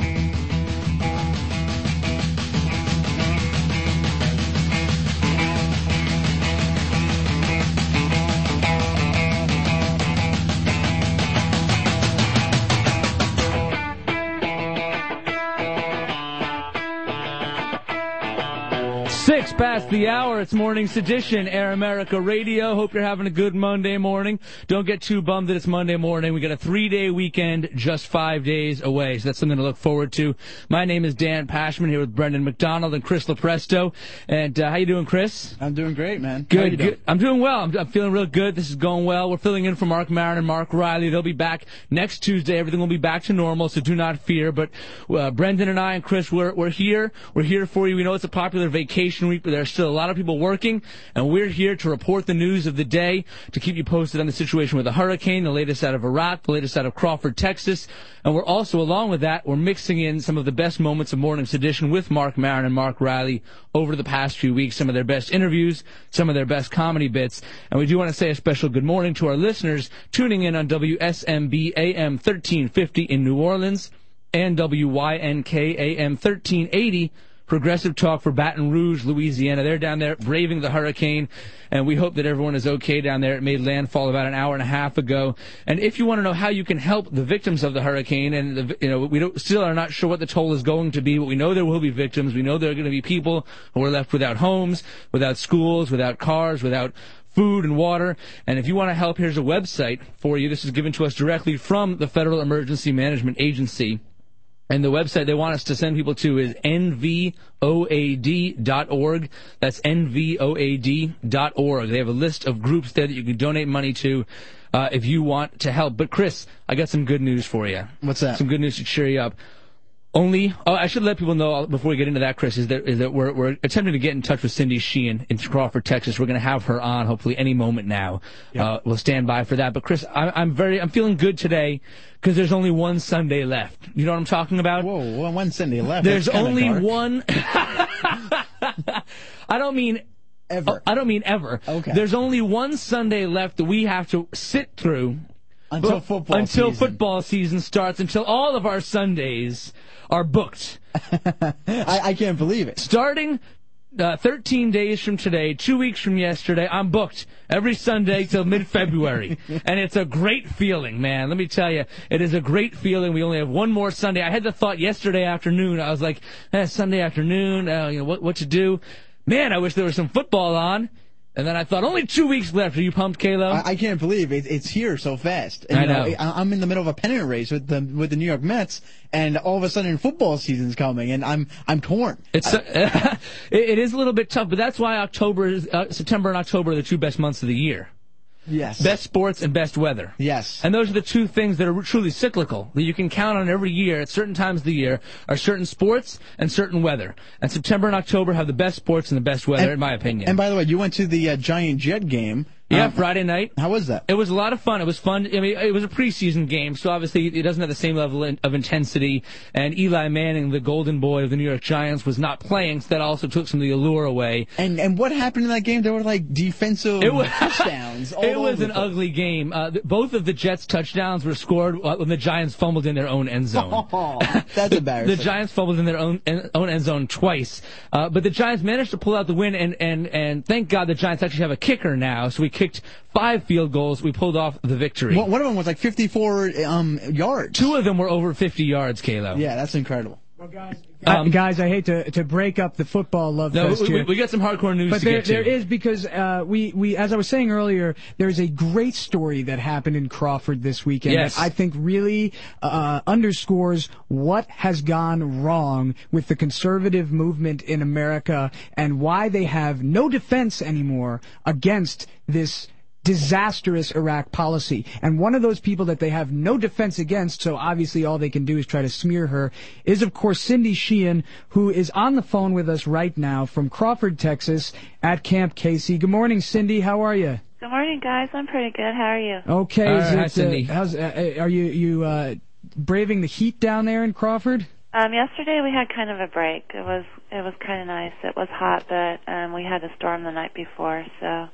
Six past the hour. It's Morning Sedition, Air America Radio. Hope you're having a good Monday morning. Don't get too bummed that it's Monday morning. We got a three-day weekend just five days away, so that's something to look forward to. My name is Dan Pashman here with Brendan McDonald and Chris Lopresto. And uh, how you doing, Chris? I'm doing great, man. Good, How you doing? good. I'm doing well. I'm, I'm feeling real good. This is going well. We're filling in for Mark Maron and Mark Riley. They'll be back next Tuesday. Everything will be back to normal, so do not fear. But uh, Brendan and I and Chris, we're we're here. We're here for you. We know it's a popular vacation week, but there are still a lot of people working, and we're here to report the news of the day, to keep you posted on the situation with the hurricane, the latest out of Iraq, the latest out of Crawford, Texas. And we're also, along with that, we're mixing in some of the best moments of Morning Sedition with Mark Maron and Mark Riley over the past few weeks, some of their best interviews, some of their best comedy bits. And we do want to say a special good morning to our listeners tuning in on W S M B A M thirteen fifty in New Orleans and W Y N K A M thirteen eighty Progressive Talk for Baton Rouge, Louisiana. They're down there braving the hurricane, and we hope that everyone is okay down there. It made landfall about an hour and a half ago. And if you want to know how you can help the victims of the hurricane, and the, you know, we don't, still are not sure what the toll is going to be, but we know there will be victims. We know there are going to be people who are left without homes, without schools, without cars, without food and water. And if you want to help, here's a website for you. This is given to us directly from the Federal Emergency Management Agency. And the website they want us to send people to is N V O A D dot org. That's N V O A D dot org. They have a list of groups there that you can donate money to uh, if you want to help. But, Chris, I got some good news for you. What's that? Some good news to cheer you up. Only, oh, I should let people know before we get into that, Chris, is that, is that we're, we're attempting to get in touch with Cindy Sheehan in Crawford, Texas. We're going to have her on hopefully any moment now. Yep. Uh, we'll stand by for that. But Chris, I, I'm very, I'm feeling good today because there's only one Sunday left. You know what I'm talking about? Whoa, well, one Sunday left. There's That's only dark. one. I don't mean ever. I don't mean ever. Okay. There's only one Sunday left that we have to sit through until football until season. football season starts. Until all of our Sundays are booked. I, I can't believe it. Starting uh, thirteen days from today, two weeks from yesterday, I'm booked every Sunday till mid-February. And it's a great feeling, man. Let me tell you, it is a great feeling. We only have one more Sunday. I had the thought yesterday afternoon. I was like, eh, Sunday afternoon, uh, you know, what, what to do? Man, I wish there was some football on. And then I thought, only two weeks left. Are you pumped, Kalo? I, I can't believe it, it's here so fast. And, I you know. I, I'm in the middle of a pennant race with the with the New York Mets, and all of a sudden football season's coming, and I'm I'm torn. It's uh, it, it is a little bit tough, but that's why October, is, uh, September and October are the two best months of the year. Yes. Best sports and best weather. Yes. And those are the two things that are truly cyclical, that you can count on every year at certain times of the year, are certain sports and certain weather. And September and October have the best sports and the best weather, and, in my opinion. And by the way, you went to the uh, Giant Jet game. Yeah, um, Friday night. How was that? It was a lot of fun. It was fun. I mean, it was a preseason game, so obviously it doesn't have the same level of intensity. And Eli Manning, the golden boy of the New York Giants, was not playing, so that also took some of the allure away. And and what happened in that game? There were like defensive it was, touchdowns. All it was over an the ugly game. Uh, th- both of the Jets' touchdowns were scored when the Giants fumbled in their own end zone. Oh, that's the, embarrassing. The Giants fumbled in their own en- own end zone twice, uh, but the Giants managed to pull out the win. And and and thank God the Giants actually have a kicker now. So we kicked five field goals. We pulled off the victory. One of them was like fifty-four um, yards. Two of them were over fifty yards, Kalo. Yeah, that's incredible. Uh, guys, I hate to to break up the football love No, fest we, here. we, we got some hardcore news But to there, get to. there is because uh, we, we, as I was saying earlier, there's a great story that happened in Crawford this weekend Yes. that I think really uh, underscores what has gone wrong with the conservative movement in America and why they have no defense anymore against this disastrous Iraq policy. And one of those people that they have no defense against, so obviously all they can do is try to smear her, is of course Cindy Sheehan, who is on the phone with us right now from Crawford, Texas, at Camp Casey. Good morning, Cindy. How are you? Good morning, guys. I'm pretty good. How are you? Okay. All is right, it, hi, Cindy. Uh, how's, uh, are you you uh, braving the heat down there in Crawford? Um, yesterday we had kind of a break. It was it was kind of nice. It was hot, but um, we had a storm the night before, so.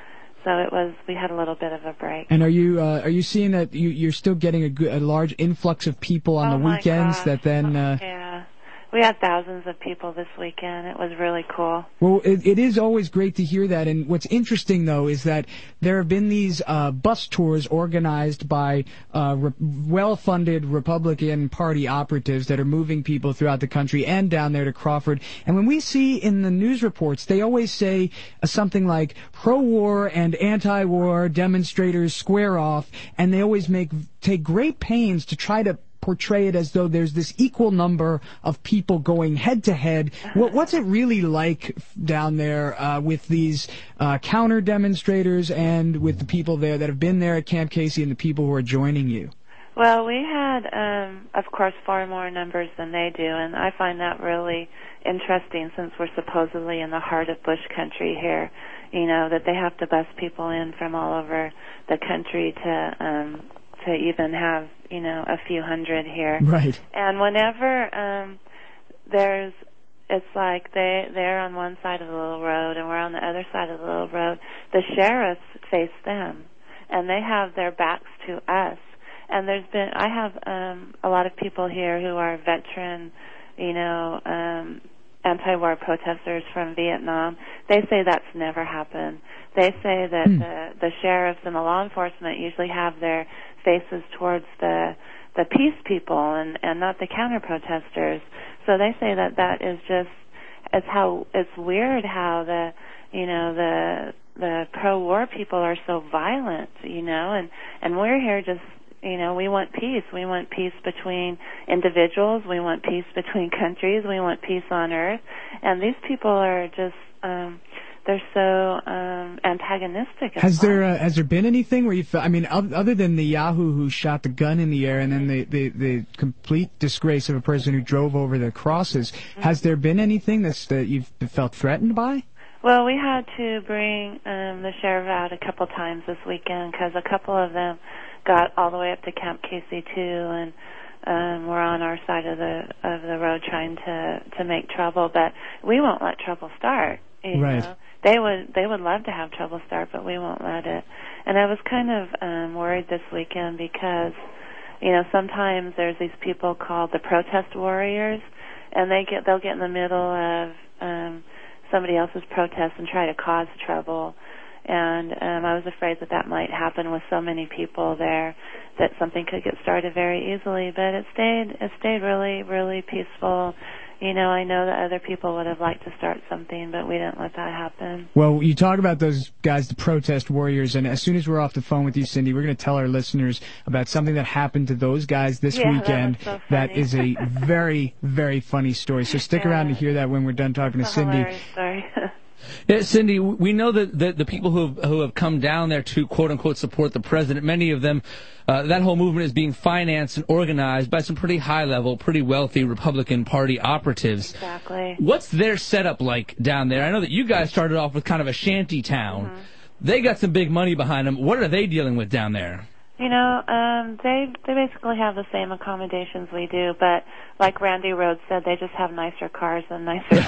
So it was. We had a little bit of a break. And are you uh, are you seeing that you, you're still getting a, good, a large influx of people on Oh the my weekends gosh. that then? Uh, Yeah, we had thousands of people this weekend. It was really cool. Well, it, it is always great to hear that. And what's interesting, though, is that there have been these uh, bus tours organized by uh, re- well-funded Republican Party operatives that are moving people throughout the country and down there to Crawford. And when we see in the news reports, they always say uh, something like pro-war and anti-war demonstrators square off, and they always make take great pains to try to portray it as though there's this equal number of people going head to head. What, what's it really like down there uh, with these uh, counter demonstrators and with the people there that have been there at Camp Casey and the people who are joining you? Well, we had, um, of course, far more numbers than they do, and I find that really interesting since we're supposedly in the heart of Bush country here. You know, that they have to bus people in from all over the country to um, to even have, you know, a few hundred here. Right. And whenever um, there's, it's like they they're on one side of the little road and we're on the other side of the little road. The sheriffs face them, and they have their backs to us. And there's been, I have um, a lot of people here who are veteran, you know, um, anti-war protesters from Vietnam. They say that's never happened. They say that Hmm. the, the sheriffs and the law enforcement usually have their faces towards the the peace people and, and not the counter-protesters. So they say that that is just, it's how, it's weird how the, you know, the the pro-war people are so violent, you know, and, and we're here just, you know, we want peace. We want peace between individuals. We want peace between countries. We want peace on earth. And these people are just, um, they're so um, antagonistic. Has there uh, has there been anything where you felt, I mean, oth- other than the Yahoo who shot the gun in the air and then the, the, the complete disgrace of a person who drove over the crosses, Mm-hmm. has there been anything that's, that you've felt threatened by? Well, we had to bring um, the sheriff out a couple times this weekend because a couple of them got all the way up to Camp Casey too, and um, were on our side of the of the road trying to to make trouble. But we won't let trouble start. You Right. know? They would they would love to have trouble start, but we won't let it. And I was kind of um, worried this weekend because, you know, sometimes there's these people called the protest warriors, and they get they'll get in the middle of um, somebody else's protest and try to cause trouble. And um, I was afraid that that might happen with so many people there, that something could get started very easily. But it stayed it stayed really really peaceful. You know, I know that other people would have liked to start something, but we didn't let that happen. Well, you talk about those guys, the protest warriors, and as soon as we're off the phone with you, Cindy, we're going to tell our listeners about something that happened to those guys this Yeah, that weekend. was so That funny. is a very, very funny story. So stick Yeah. around to hear that when we're done talking to It's a Cindy. hilarious story. Yeah, Cindy, we know that the, the people who have, who have come down there to quote-unquote support the president, many of them, uh, that whole movement is being financed and organized by some pretty high-level, pretty wealthy Republican Party operatives. Exactly. What's their setup like down there? I know that you guys started off with kind of a shanty town. Mm-hmm. They got some big money behind them. What are they dealing with down there? You know, um, they they basically have the same accommodations we do, but like Randy Rhodes said, they just have nicer cars and nicer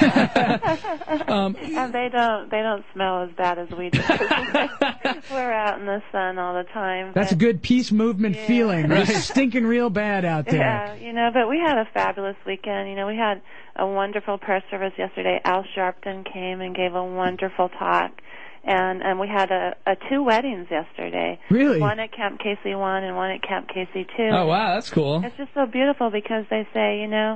cars. um, and they don't they don't smell as bad as we do. We're out in the sun all the time. That's a but- good peace movement Yeah. feeling. They're stinking real bad out there. Yeah, you know, but we had a fabulous weekend. You know, we had a wonderful press service yesterday. Al Sharpton came and gave a wonderful talk. And and we had a, a two weddings yesterday. Really? One at Camp Casey one and one at Camp Casey two. Oh, wow, that's cool. It's just so beautiful because they say, you know,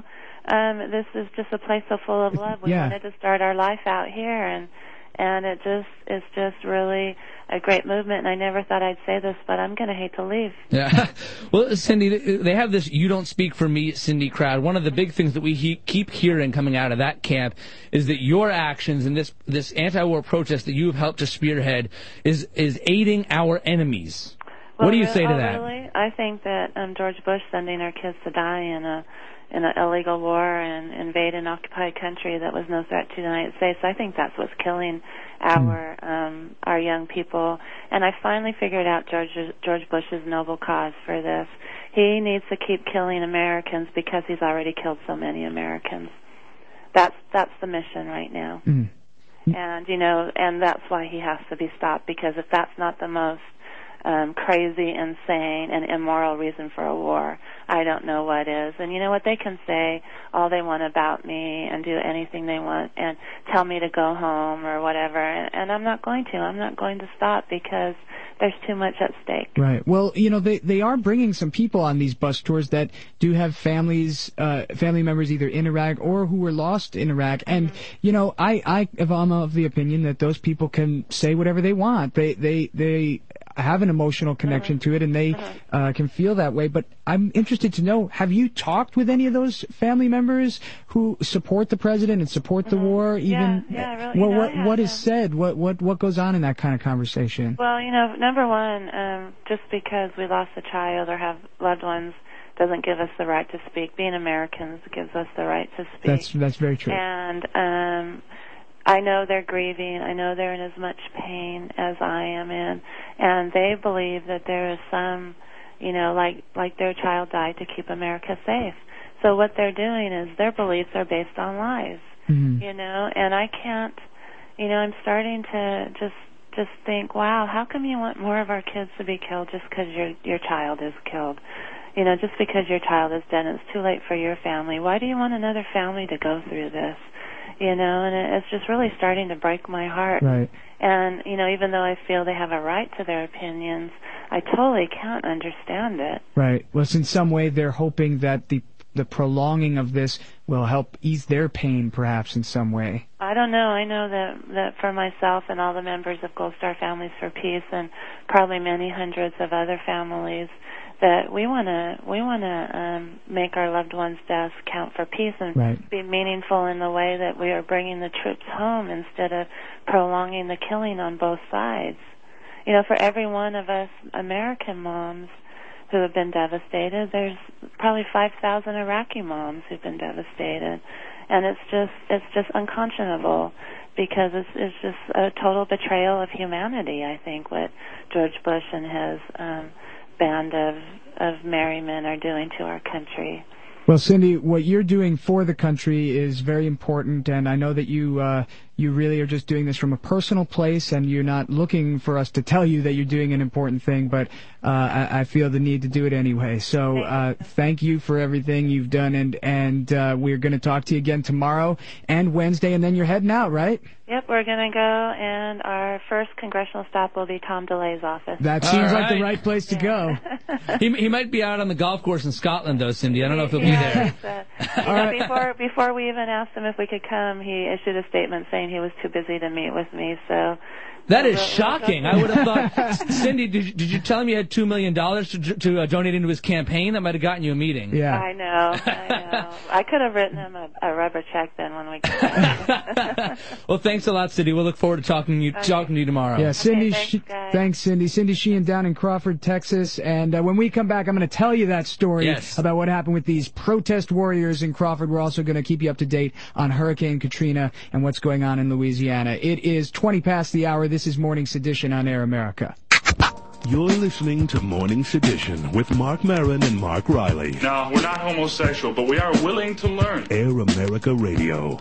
um, this is just a place so full of love. We Yeah. wanted to start our life out here, and and it just it's just really a great movement. And I never thought I'd say this, but I'm going to hate to leave. Yeah. Well, Cindy, they have this "You Don't Speak for Me, Cindy" crowd. One of the big things that we he- keep hearing coming out of that camp is that your actions in this this anti-war protest that you have helped to spearhead is is aiding our enemies. Well, what do you re- say to oh, that? Really? I think that um, George Bush sending our kids to die in a in an illegal war and invade an occupied country that was no threat to the United States, I think that's what's killing our um, our young people. And I finally figured out George George Bush's noble cause for this. He needs to keep killing Americans because he's already killed so many Americans. That's that's the mission right now. Mm. And you know, and that's why he has to be stopped, because if that's not the most Um, crazy, insane, and immoral reason for a war, I don't know what is. And you know what? They can say all they want about me and do anything they want and tell me to go home or whatever, and, and I'm not going to. I'm not going to stop because there's too much at stake. Right. Well, you know, they they are bringing some people on these bus tours that do have families, uh, family members either in Iraq or who were lost in Iraq. And, Mm-hmm. you know, I, I, I'm of the opinion that those people can say whatever they want. They, they, they have an emotional connection to it, and they uh, can feel that way. But I'm interested to know, have you talked with any of those family members who support the president and support the war? Even Yeah, yeah, really. Well, You know, what I have what is them. said? What what what goes on in that kind of conversation? Well, you know, number one, um, just because we lost a child or have loved ones doesn't give us the right to speak. Being Americans gives us the right to speak. That's that's very true. And um, I know they're grieving. I know they're in as much pain as I am in, and they believe that there is some, you know, like like their child died to keep America safe. So what they're doing is their beliefs are based on lies, mm-hmm. you know. And I can't, you know, I'm starting to just just think, wow, how come you want more of our kids to be killed just because your your child is killed? You know, just because your child is dead and it's too late for your family. Why do you want another family to go through this? You know, and it, it's just really starting to break my heart. Right. And, you know, even though I feel they have a right to their opinions, I totally can't understand it. Right. Well, in some way, they're hoping that the the prolonging of this will help ease their pain, perhaps, in some way. I don't know. I know that, that for myself and all the members of Gold Star Families for Peace and probably many hundreds of other families, that we want to we want to um, make our loved ones' deaths count for peace and right. be meaningful in the way that we are bringing the troops home instead of prolonging the killing on both sides. You know, for every one of us American moms who have been devastated, there's probably five thousand Iraqi moms who've been devastated, and it's just it's just unconscionable because it's it's just a total betrayal of humanity. I think what George Bush and his um, band of of merry men are doing to our country. Well, Cindy, what you're doing for the country is very important, and I know that you uh, you really are just doing this from a personal place, and you're not looking for us to tell you that you're doing an important thing, but uh, I, I feel the need to do it anyway. So uh, thank you for everything you've done, and and uh, we're going to talk to you again tomorrow and Wednesday, and then you're heading out, right? Yep, we're going to go, and our first congressional stop will be Tom DeLay's office. That seems All like the right. right place to go. he he might be out on the golf course in Scotland, though, Cindy. I don't know if he'll be Yeah, there. uh, you know, before before we even asked him if we could come, he issued a statement saying he was too busy to meet with me. So That is we'll- shocking. we'll I would have thought, Cindy, did you, did you tell him you had two million dollars to to uh, donate into his campaign? That might have gotten you a meeting. Yeah. I know, I know. I could have written him a, a rubber check then when we got back. Well, thanks a lot, Cindy. We'll look forward to talking to you Okay. talking to you tomorrow. Yeah, Cindy. thanks, She- guys. thanks, Cindy. Cindy Sheehan down in Crawford, Texas. And uh, when we come back, I'm going to tell you that story Yes. about what happened with these protest warriors in Crawford. We're also going to keep you up to date on Hurricane Katrina and what's going on in Louisiana. It is twenty past the hour. This is Morning Sedition on Air America. You're listening to Morning Sedition with Mark Maron and Mark Riley. Now, we're not homosexual, but we are willing to learn. Air America Radio.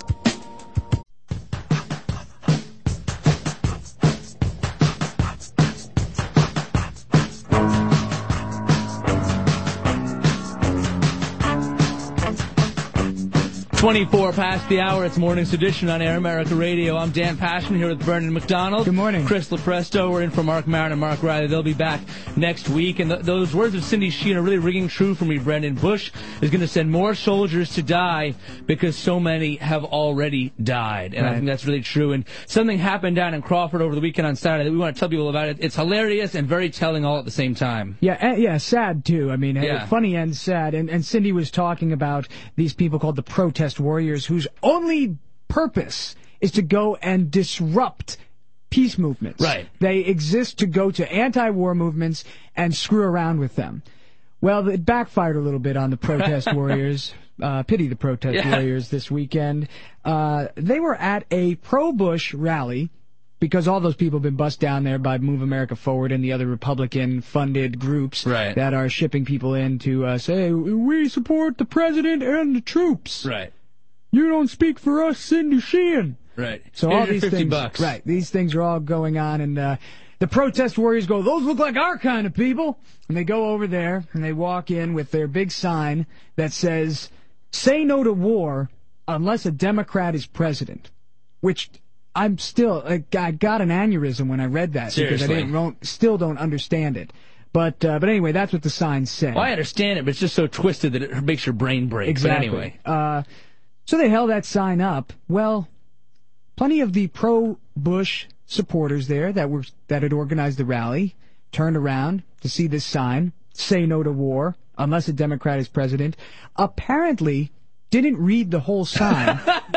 twenty-four past the hour. It's Morning Sedition on Air America Radio. I'm Dan Pashman here with Brendan McDonald. Good morning. Chris Lepresto. We're in for Mark Maron and Mark Riley. They'll be back next week. And th- those words of Cindy Sheehan are really ringing true for me, Brendan. Bush is going to send more soldiers to die because so many have already died. And Right. I think that's really true. And something happened down in Crawford over the weekend on Saturday that we want to tell people about. It. It's hilarious and very telling all at the same time. Yeah, and, yeah, sad too. I mean, Yeah. funny and sad. And, and Cindy was talking about these people called the protest warriors, whose only purpose is to go and disrupt peace movements. Right. They exist to go to anti-war movements and screw around with them. Well, it backfired a little bit on the protest warriors. Uh, pity the protest Yeah. warriors this weekend. Uh, they were at a pro-Bush rally, because all those people have been bussed down there by Move America Forward and the other Republican-funded groups Right. that are shipping people in to uh, say, we support the president and the troops. Right. You don't speak for us, Cindy Sheehan. Right. So Here's all your these fifty things, bucks. right? These things are all going on, and uh, the protest warriors go, "Those look like our kind of people," and they go over there and they walk in with their big sign that says, "Say no to war unless a Democrat is president," which I'm still, I got an aneurysm when I read that because I Seriously. didn't, don't, still don't understand it. But uh, but anyway, that's what the sign said. Well, I understand it, but it's just so twisted that it makes your brain break. Exactly. But anyway. Uh, so they held that sign up. Well, plenty of the pro-Bush supporters there that were that had organized the rally turned around to see this sign, "Say no to war unless a Democrat is president," apparently didn't read the whole sign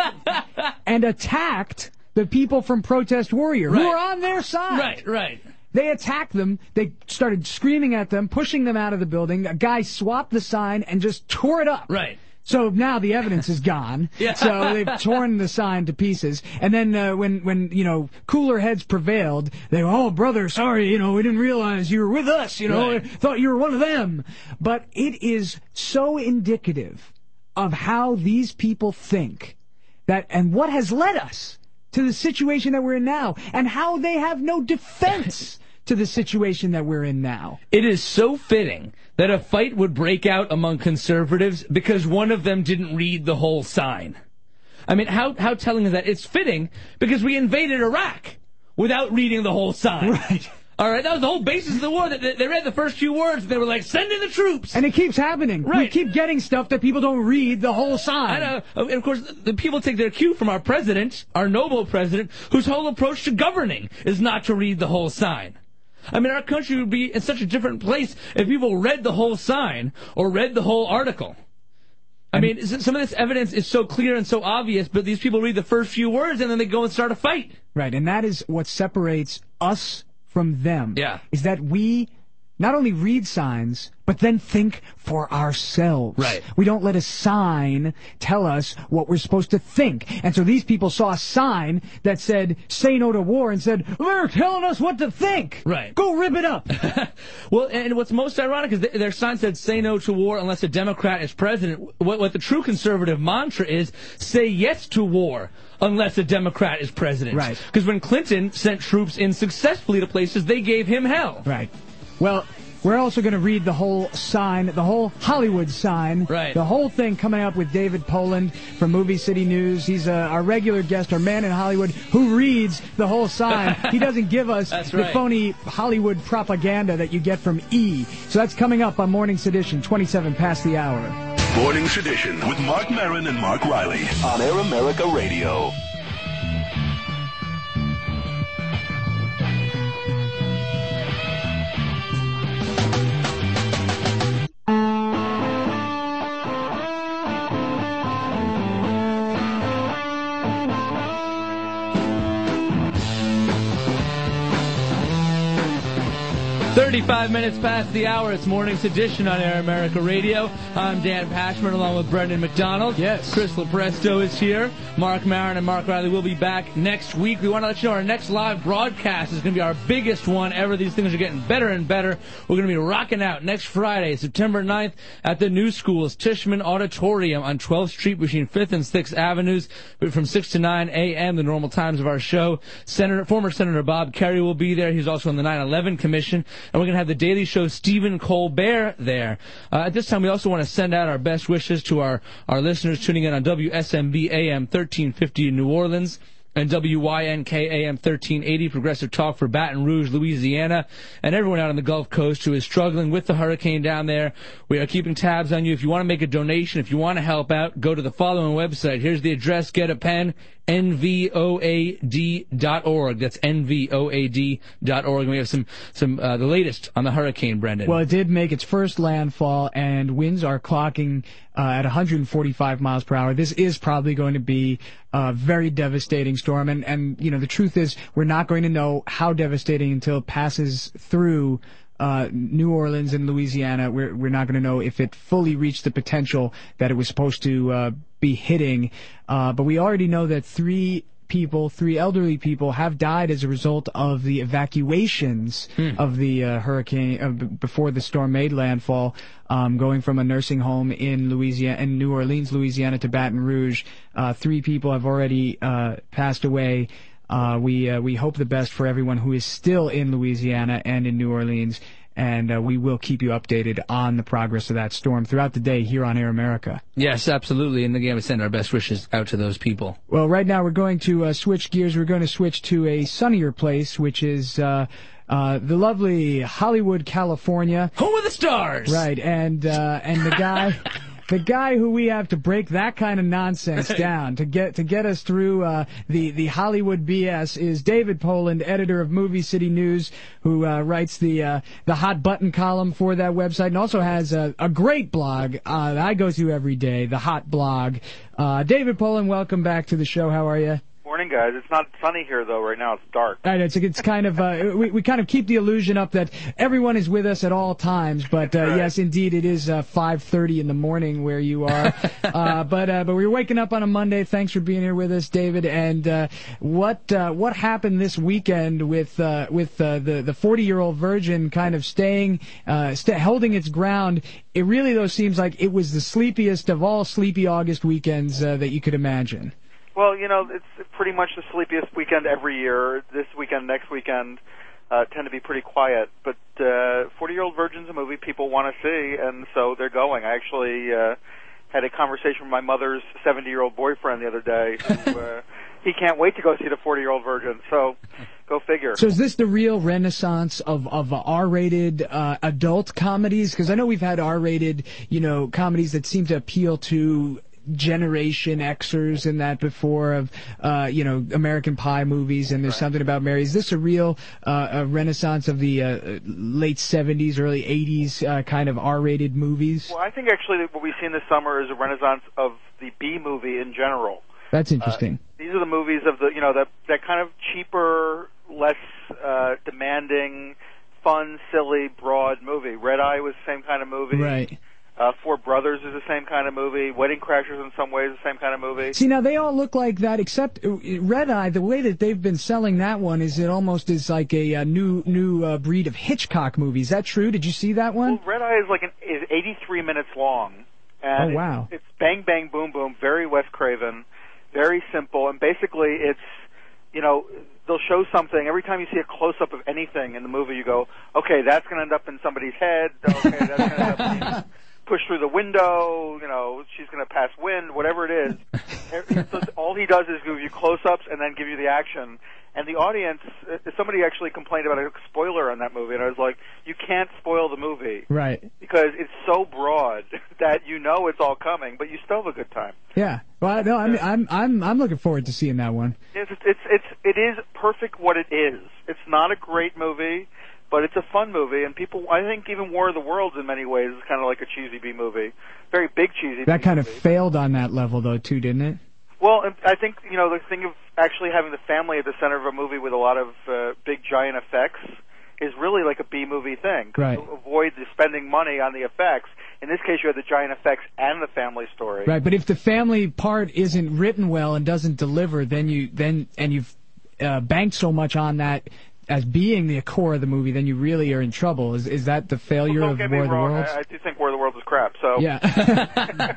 and attacked the people from Protest Warrior who Right. were on their side. Right, right. They attacked them. They started screaming at them, pushing them out of the building. A guy swapped the sign and just tore it up. Right. So now the evidence is gone. Yeah. So they've torn the sign to pieces. And then uh, when, when, you know, cooler heads prevailed, they were, "Oh, brother, sorry, you know, we didn't realize you were with us, you know, Right. I thought you were one of them." But it is so indicative of how these people think that, and what has led us to the situation that we're in now, and how they have no defense to the situation that we're in now. It is so fitting that a fight would break out among conservatives because one of them didn't read the whole sign. I mean, how how telling is that? It's fitting because we invaded Iraq without reading the whole sign. Right. All right, that was the whole basis of the war. They, they read the first few words, and they were like, "Send in the troops." And it keeps happening. We Right. keep getting stuff that people don't read the whole I sign. know. And of course, the people take their cue from our president, our noble president, whose whole approach to governing is not to read the whole sign. I mean, our country would be in such a different place if people read the whole sign or read the whole article. I mean, s- some of this evidence is so clear and so obvious, but these people read the first few words and then they go and start a fight. Right, and that is what separates us from them. Yeah. Is that we not only read signs, but then think for ourselves. Right. We don't let a sign tell us what we're supposed to think. And so these people saw a sign that said, "Say no to war," and said, "They're telling us what to think." Right. Go rip it up. Well, and what's most ironic is th- their sign said, "Say no to war unless a Democrat is president." What, what the true conservative mantra is, "Say yes to war unless a Democrat is president." Right. Because when Clinton sent troops in successfully to places, they gave him hell. Right. Well, we're also going to read the whole sign, the whole Hollywood sign. Right. The whole thing coming up with David Poland from Movie City News. He's uh, our regular guest, our man in Hollywood, who reads the whole sign. He doesn't give us That's the right. phony Hollywood propaganda that you get from E! So that's coming up on Morning Sedition, twenty-seven past the hour. Morning Sedition with Mark Maron and Mark Riley on Air America Radio. thirty-five minutes past the hour. It's Morning Sedition on Air America Radio. I'm Dan Pashman along with Brendan McDonald. Yes. Chris Lepresto is here. Mark Maron and Mark Riley will be back next week. We want to let you know our next live broadcast is going to be our biggest one ever. These things are getting better and better. We're going to be rocking out next Friday, September ninth, at the New School's Tishman Auditorium on twelfth Street between fifth and sixth Avenues from six to nine a.m., the normal times of our show. Senator, former Senator Bob Kerry will be there. He's also on the nine eleven Commission. and we're going to have the Daily Show Stephen Colbert there. Uh, at this time, we also want to send out our best wishes to our, our listeners tuning in on W S M B A M thirteen fifty in New Orleans, and W Y N K A M thirteen eighty, Progressive Talk for Baton Rouge, Louisiana, and everyone out on the Gulf Coast who is struggling with the hurricane down there. We are keeping tabs on you. If you want to make a donation, if you want to help out, go to the following website. Here's the address. Get a pen. N V O A D dot org. That's N V O A D dot org. And we have some, some uh, the latest on the hurricane, Brendan. Well, it did make its first landfall, and winds are clocking uh, at one hundred forty-five miles per hour. This is probably going to be a very devastating storm. And, and you know, the truth is we're not going to know how devastating until it passes through Uh, New Orleans and Louisiana. We're we're not going to know if it fully reached the potential that it was supposed to uh, be hitting. Uh, but we already know that three people, three elderly people, have died as a result of the evacuations hmm. of the uh, hurricane uh, b- before the storm made landfall. Um, going from a nursing home in Louisiana, in New Orleans, Louisiana, to Baton Rouge, uh, three people have already uh, passed away. Uh, we uh, we hope the best for everyone who is still in Louisiana and in New Orleans, and uh, we will keep you updated on the progress of that storm throughout the day here on Air America. Yes, absolutely, and again, we send our best wishes out to those people. Well, right now we're going to uh, switch gears. We're going to switch to a sunnier place, which is uh, uh, the lovely Hollywood, California. Home of the stars! Right, and uh, and the guy... The guy who we have to break that kind of nonsense down to get to get us through uh, the the Hollywood B S is David Poland, editor of Movie City News, who uh, writes the uh, the hot button column for that website, and also has a, a great blog uh, that I go to every day, the Hot Blog. Uh, David Poland, welcome back to the show. How are you? Morning, guys. It's not sunny here, though. Right now, it's dark. Right, it's, it's kind of uh, we we kind of keep the illusion up that everyone is with us at all times. But uh, right. yes, indeed, it is uh, five thirty in the morning where you are. uh, but uh, but we're waking up on a Monday. Thanks for being here with us, David. And uh, what uh, what happened this weekend with uh, with uh, the the forty-year-old virgin kind of staying uh, st- holding its ground? It really though seems like it was the sleepiest of all sleepy August weekends uh, that you could imagine. Well, you know, it's pretty much the sleepiest weekend every year. This weekend, next weekend, uh, tend to be pretty quiet. But uh, forty-Year-Old Virgin's a movie people want to see, and so they're going. I actually uh, had a conversation with my mother's seventy-year-old boyfriend the other day. Who, uh, he can't wait to go see the forty-Year-Old Virgin, so go figure. So is this the real renaissance of, of R-rated uh, adult comedies? Because I know we've had R-rated, you know, comedies that seem to appeal to Generation Xers and that before of, uh, you know, American Pie movies, and there's right. something about Mary. Is this a real uh, a renaissance of the uh, late seventies, early eighties uh, kind of R-rated movies? Well, I think actually what we've seen this summer is a renaissance of the B movie in general. That's interesting. Uh, these are the movies of the, you know, that that kind of cheaper, less uh, demanding, fun, silly, broad movie. Red Eye was the same kind of movie. Right. Uh, Four Brothers is the same kind of movie. Wedding Crashers in some ways the same kind of movie. See, now they all look like that, except Red Eye. The way that they've been selling that one is it almost is like a, a new new uh, breed of Hitchcock movie. Is that true? Did you see that one? Well, Red Eye is like an, is eighty-three minutes long. And oh wow! It's, it's bang bang boom boom, very Wes Craven, very simple, and basically it's, you know, they'll show something. Every time you see a close-up of anything in the movie, you go, okay, that's going to end up in somebody's head. Okay, that's going to end up in push through the window, you know, she's going to pass wind, whatever it is. So all he does is give you close-ups and then give you the action. And the audience, somebody actually complained about a spoiler on that movie, and I was like, you can't spoil the movie. Right. Because it's so broad that you know it's all coming, but you still have a good time. Yeah. Well, no, I'm I'm I'm I'm looking forward to seeing that one. It's it's it's it is perfect what it is. It's not a great movie, but it's a fun movie, and people, I think even War of the Worlds in many ways is kind of like a cheesy B movie. Very big cheesy That B kind movie. of failed on that level, though, too, didn't it? Well, I think, you know, the thing of actually having the family at the center of a movie with a lot of uh, big, giant effects is really like a B-movie thing. Right. To avoid the spending money on the effects. In this case, you have the giant effects and the family story. Right, but if the family part isn't written well and doesn't deliver, then you then and you've uh, banked so much on that as being the core of the movie, then you really are in trouble. Is is that the failure well, of don't get War me of the wrong, Worlds? I, I do think War of the Worlds is crap. So yeah.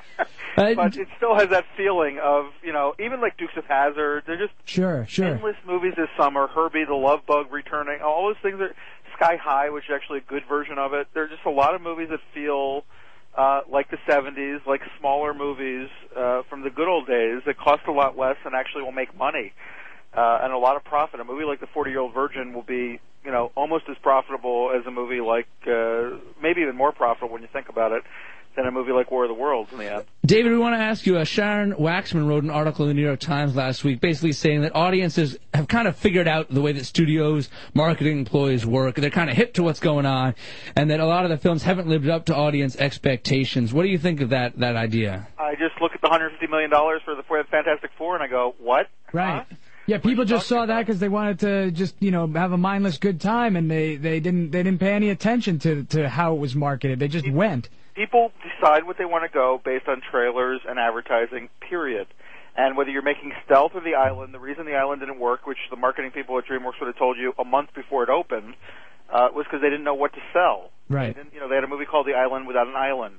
But it still has that feeling of, you know, even like Dukes of Hazzard, they're just sure, sure. endless movies this summer. Herbie, the Love Bug returning, all those things are Sky High, which is actually a good version of it. There are just a lot of movies that feel uh, like the seventies, like smaller movies uh, from the good old days that cost a lot less and actually will make money uh, and a lot of profit. A movie like The forty-Year-Old Virgin will be, you know, almost as profitable as a movie like, uh, maybe even more profitable when you think about it, than a movie like War of the Worlds in the end. David, we want to ask you, uh, Sharon Waxman wrote an article in the New York Times last week basically saying that audiences have kind of figured out the way that studios, marketing employees work. They're kind of hip to what's going on, and that a lot of the films haven't lived up to audience expectations. What do you think of that, that idea? I just look at the one hundred fifty million dollars for the Fantastic Four and I go, what? Right. Huh? Yeah, people just saw that because they wanted to just, you know, have a mindless good time, and they, they didn't they didn't pay any attention to, to how it was marketed. They just went. People decide what they want to go based on trailers and advertising, period. And whether you're making Stealth or The Island, the reason The Island didn't work, which the marketing people at DreamWorks would have told you a month before it opened, uh, was because they didn't know what to sell. Right. They didn't, you know, they had a movie called The Island without an island.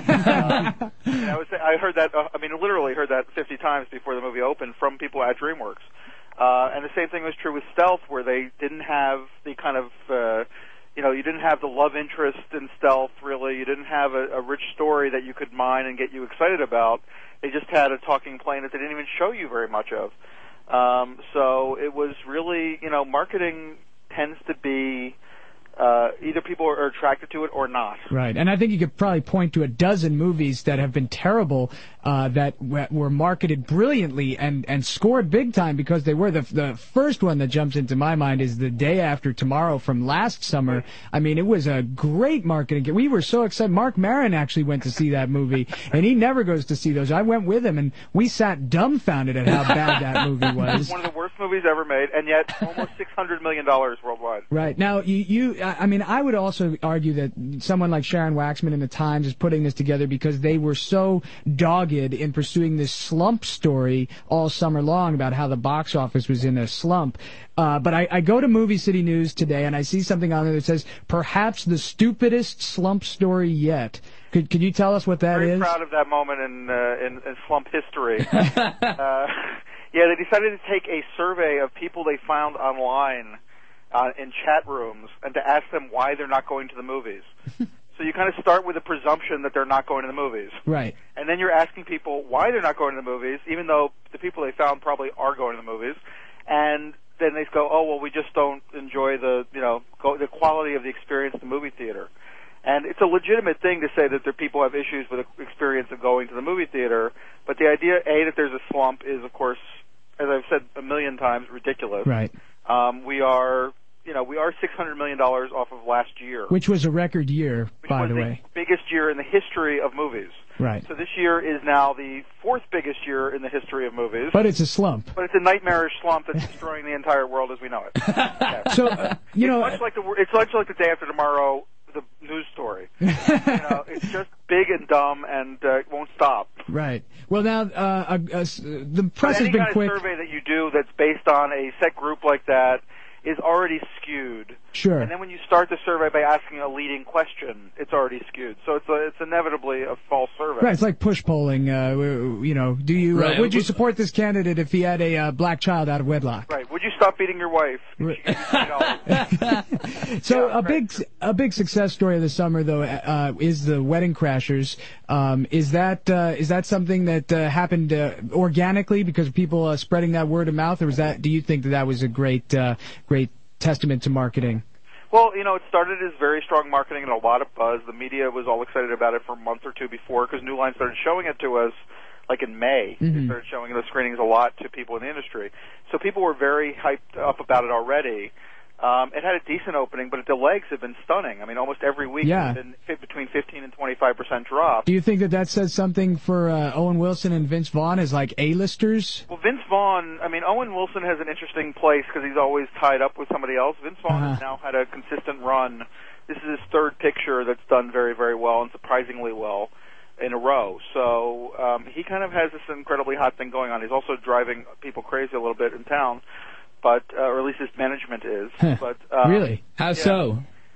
uh, and I, was, I heard that, uh, I mean, literally heard that fifty times before the movie opened from people at DreamWorks. Uh, and the same thing was true with Stealth, where they didn't have the kind of, uh, you know, you didn't have the love interest in Stealth, really. You didn't have a, a rich story that you could mine and get you excited about. They just had a talking plane that they didn't even show you very much of. Um, so it was really, you know, marketing tends to be uh, either people are attracted to it or not. Right, and I think you could probably point to a dozen movies that have been terrible uh, that w- were marketed brilliantly and, and scored big time because they were. The the first one that jumps into my mind is The Day After Tomorrow from last summer. I mean, it was a great marketing. We were so excited. Mark Maron actually went to see that movie, and he never goes to see those. I went with him, and we sat dumbfounded at how bad that movie was. One of the worst movies ever made, and yet almost six hundred million dollars worldwide. Right. Now, you, you, I mean, I would also argue that someone like Sharon Waxman in the Times is putting this together because they were so dogged in pursuing this slump story all summer long about how the box office was in a slump. Uh, but I, I go to Movie City News today, and I see something on there that says, perhaps the stupidest slump story yet. Could could you tell us what that Very is? Very proud of that moment in, uh, in, in slump history. uh, yeah, they decided to take a survey of people they found online uh, in chat rooms and to ask them why they're not going to the movies. So you kind of start with a presumption that they're not going to the movies. Right. And then you're asking people why they're not going to the movies, even though the people they found probably are going to the movies. And then they go, oh, well, we just don't enjoy the, you know, go, the quality of the experience in the movie theater. And it's a legitimate thing to say that there people have issues with the experience of going to the movie theater. But the idea, A, that there's a slump is, of course, as I've said a million times, ridiculous. Right. Um, we are... You know, we are six hundred million dollars off of last year. Which was a record year, which by was the the way. biggest year in the history of movies. Right. So this year is now the fourth biggest year in the history of movies. But it's a slump. But it's a nightmarish slump that's destroying the entire world as we know it. Yeah. So, uh, you it's know... Much like the, it's much like The Day After Tomorrow, the news story. you know, it's just big and dumb and uh, won't stop. Right. Well, now, uh, uh, uh, the press but has been any quick... kind of survey that you do that's based on a set group like that is already skewed. Sure. And then when you start the survey by asking a leading question, it's already skewed. So it's a, it's inevitably a false survey. Right, it's like push polling. Uh, you know, do you right. uh, would you support this candidate if he had a uh, black child out of wedlock? Right. Would you stop beating your wife? Right. You So yeah, a big a big success story of the summer though uh, is the Wedding Crashers. Um, is that uh, is that something that uh, happened uh, organically because of people uh, spreading that word of mouth, or was that? Do you think that that was a great uh, great testament to marketing? Well, you know, it started as very strong marketing and a lot of buzz. The media was all excited about it for a month or two before because New Line started showing it to us, like in May. Mm-hmm. They started showing the screenings a lot to people in the industry. So people were very hyped up about it already. Um, it had a decent opening, but the legs have been stunning. I mean, almost every week yeah. it's been fit between fifteen and twenty-five percent drop. Do you think that that says something for uh, Owen Wilson and Vince Vaughn as like A-listers? Well, Vince Vaughn, I mean, Owen Wilson has an interesting place because he's always tied up with somebody else. Vince Vaughn uh-huh. has now had a consistent run. This is his third picture that's done very, very well and surprisingly well in a row. So um, he kind of has this incredibly hot thing going on. He's also driving people crazy a little bit in town. But uh, or at least his management is. but um, Really? How yeah. so?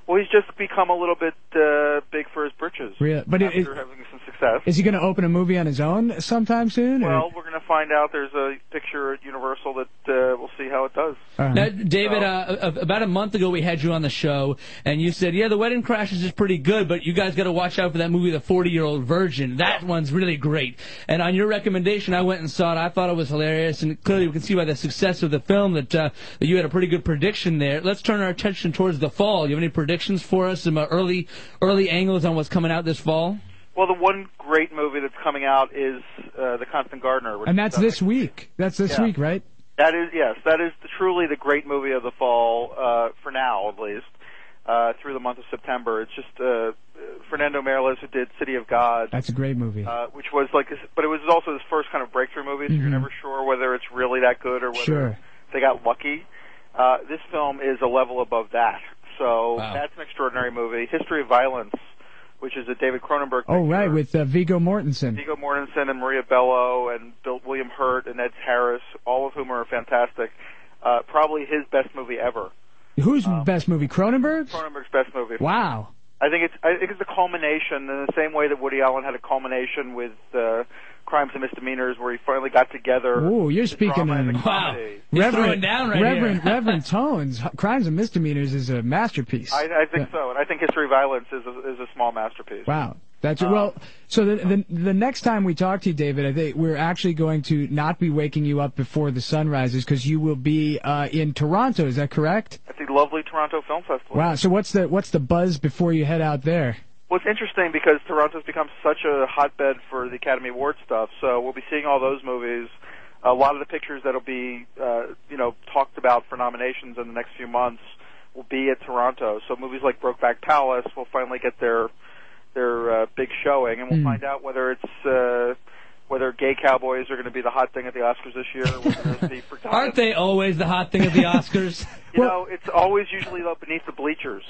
Well, he's just become a little bit uh, big for his britches. Really? But it- after it- having some success. Is he going to open a movie on his own sometime soon? or- Well, we're going to find out. There's a picture at Universal that uh, we'll see how it does. Now, David, uh, a- about a month ago we had you on the show, and you said, yeah, The Wedding Crashers is pretty good, but you guys got to watch out for that movie, The forty-Year-Old Virgin. That one's really great. And on your recommendation, I went and saw it. I thought it was hilarious, and clearly we can see by the success of the film that, uh, that you had a pretty good prediction there. Let's turn our attention towards the fall. You have any predictions for us, some uh, early, early angles on what's coming out this fall? Well, the one great movie that's coming out is uh, The Constant Gardener. Which And that's is, uh, this week. That's this Yeah. week, right? That is, yes, that is the, truly the great movie of the fall, uh, for now at least, uh, through the month of September. It's just uh, Fernando Meirelles who did City of God, That's a great movie. uh, which was like, his, but it was also his first kind of breakthrough movie, so Mhm. you're never sure whether it's really that good or whether Sure. they got lucky. Uh, this film is a level above that, so Wow. that's an extraordinary movie. History of Violence, which is a David Cronenberg Oh, right, with uh, Viggo Mortensen. Viggo Mortensen and Maria Bello and Bill, William Hurt and Ed Harris, all of whom are fantastic. Uh, probably his best movie ever. Whose best movie? Cronenberg's? Cronenberg's best movie. Wow. I think it's I think it's a culmination in the same way that Woody Allen had a culmination with uh, Crimes and Misdemeanors, where he finally got together. Oh, you're the speaking drama and in the comedy. Reverend, down right Reverend, here. Reverend tones. Crimes and Misdemeanors is a masterpiece. I, I think so, and I think History of Violence is a, is a small masterpiece. Wow. That's well. So the, the the next time we talk to you, David, I think we're actually going to not be waking you up before the sun rises because you will be uh, in Toronto. Is that correct? At the lovely Toronto Film Festival. Wow. So what's the what's the buzz before you head out there? Well, it's interesting because Toronto's become such a hotbed for the Academy Award stuff. So we'll be seeing all those movies. A lot of the pictures that'll be, uh, you know, talked about for nominations in the next few months will be at Toronto. So movies like Brokeback Palace will finally get their their uh, big showing, and we'll Mm. find out whether it's uh, whether gay cowboys are going to be the hot thing at the Oscars this year, or whether there's the forgotten. Aren't they always the hot thing at the Oscars? You know, it's always usually though beneath the bleachers.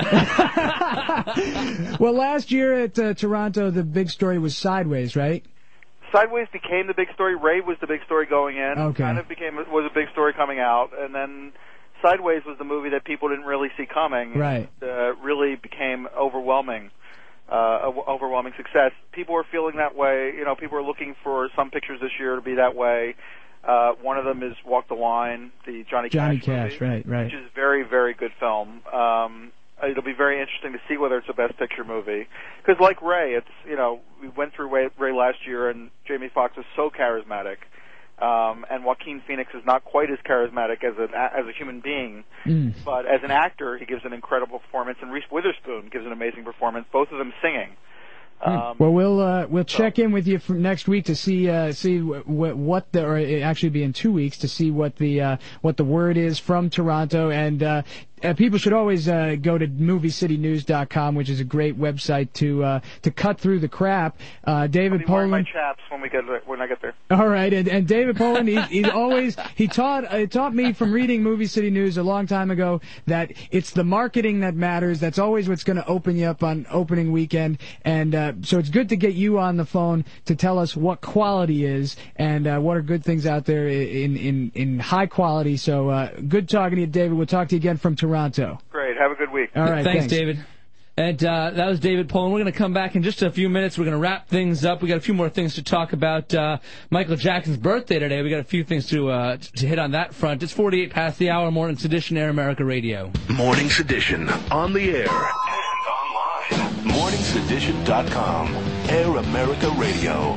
Well, last year at uh, Toronto, the big story was Sideways, right? Sideways became the big story. Ray was the big story going in. Okay. Kind of became was a big story coming out, and then Sideways was the movie that people didn't really see coming. Right. Uh, really became overwhelming, uh, o- overwhelming success. People were feeling that way. You know, people were looking for some pictures this year to be that way. Uh, one of them is Walk the Line, the Johnny, Johnny Cash, Cash, movie, right, right. which is a very, very good film. Um, it'll be very interesting to see whether it's a Best Picture movie. Because like Ray, it's, you know, we went through Ray, Ray last year, and Jamie Foxx is so charismatic. Um, and Joaquin Phoenix is not quite as charismatic as an as a human being, Mm. but as an actor, he gives an incredible performance. And Reese Witherspoon gives an amazing performance. Both of them singing. Um, well, we'll uh, we'll check in with you for next week to see uh, see w- w- what the or it actually be in two weeks to see what the uh, what the word is from Toronto, and uh, uh, people should always uh, go to movie city news dot com, which is a great website to uh, to cut through the crap. Uh, David I'll be wearing my Poland. chaps when we get there, when I get there. All right, and, and David Poland, he, he's always he taught uh, taught me from reading Movie City News a long time ago that it's the marketing that matters. That's always what's going to open you up on opening weekend, and uh, so it's good to get you on the phone to tell us what quality is and uh, what are good things out there in in in high quality. So uh, good talking to you, David. We'll talk to you again from Toronto. Great. Have a good week. All right, thanks, thanks. David. And uh, that was David Poland. We're going to come back in just a few minutes. We're going to wrap things up. We got a few more things to talk about. Uh, Michael Jackson's birthday today. We got a few things to uh, to hit on that front. It's forty-eight past the hour. Morning Sedition, Air America Radio. Morning Sedition, on the air and online. morning sedition dot com, Air America Radio.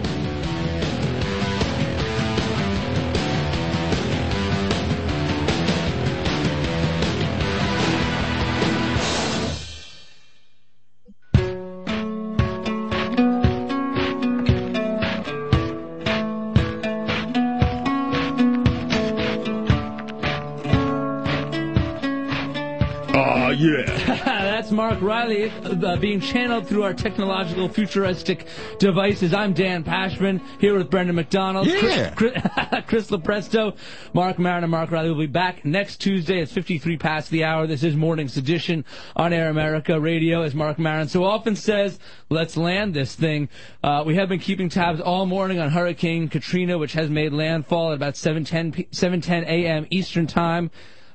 Oh, yeah. That's Mark Riley uh, being channeled through our technological futuristic devices. I'm Dan Pashman here with Brendan McDonald. Yeah. Chris, Chris, Chris Lopresto, Mark Maron, and Mark Riley will be back next Tuesday. It's fifty-three past the hour. This is Morning Sedition on Air America Radio. As Mark Maron so often says, let's land this thing. Uh, we have been keeping tabs all morning on Hurricane Katrina, which has made landfall at about seven ten a.m. Eastern Time.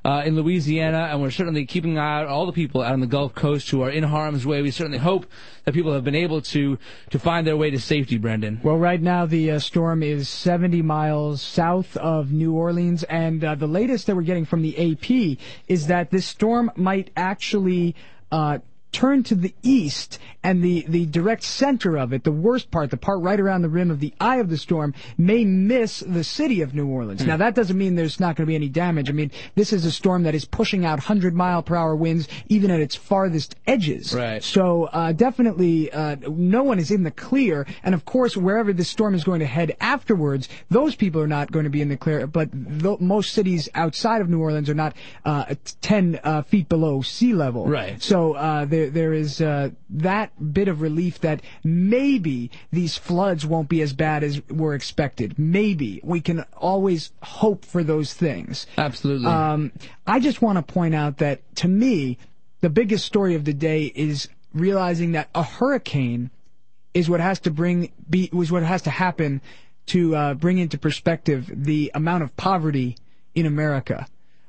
uh, in Louisiana, and we're certainly keeping an eye out all the people out on the Gulf Coast who are in harm's way. We certainly hope that people have been able to to find their way to safety, Brendan. Well, right now the uh, storm is seventy miles south of New Orleans, and uh, the latest that we're getting from the A P is that this storm might actually uh, turn to the east, and the, the direct center of it, the worst part, the part right around the rim of the eye of the storm, may miss the city of New Orleans. Hmm. Now, that doesn't mean there's not going to be any damage. I mean, this is a storm that is pushing out one hundred mile per hour winds, even at its farthest edges. Right. So, uh, definitely, uh, no one is in the clear, and of course, wherever this storm is going to head afterwards, those people are not going to be in the clear, but th- most cities outside of New Orleans are not uh, ten uh, feet below sea level. Right. So, uh, there, there is uh, that bit of relief that maybe these floods won't be as bad as were expected. Maybe. We can always hope for those things. Absolutely. Um, I just want to point out that, to me, the biggest story of the day is realizing that a hurricane is what has to bring be was what has to happen to uh, bring into perspective the amount of poverty in America.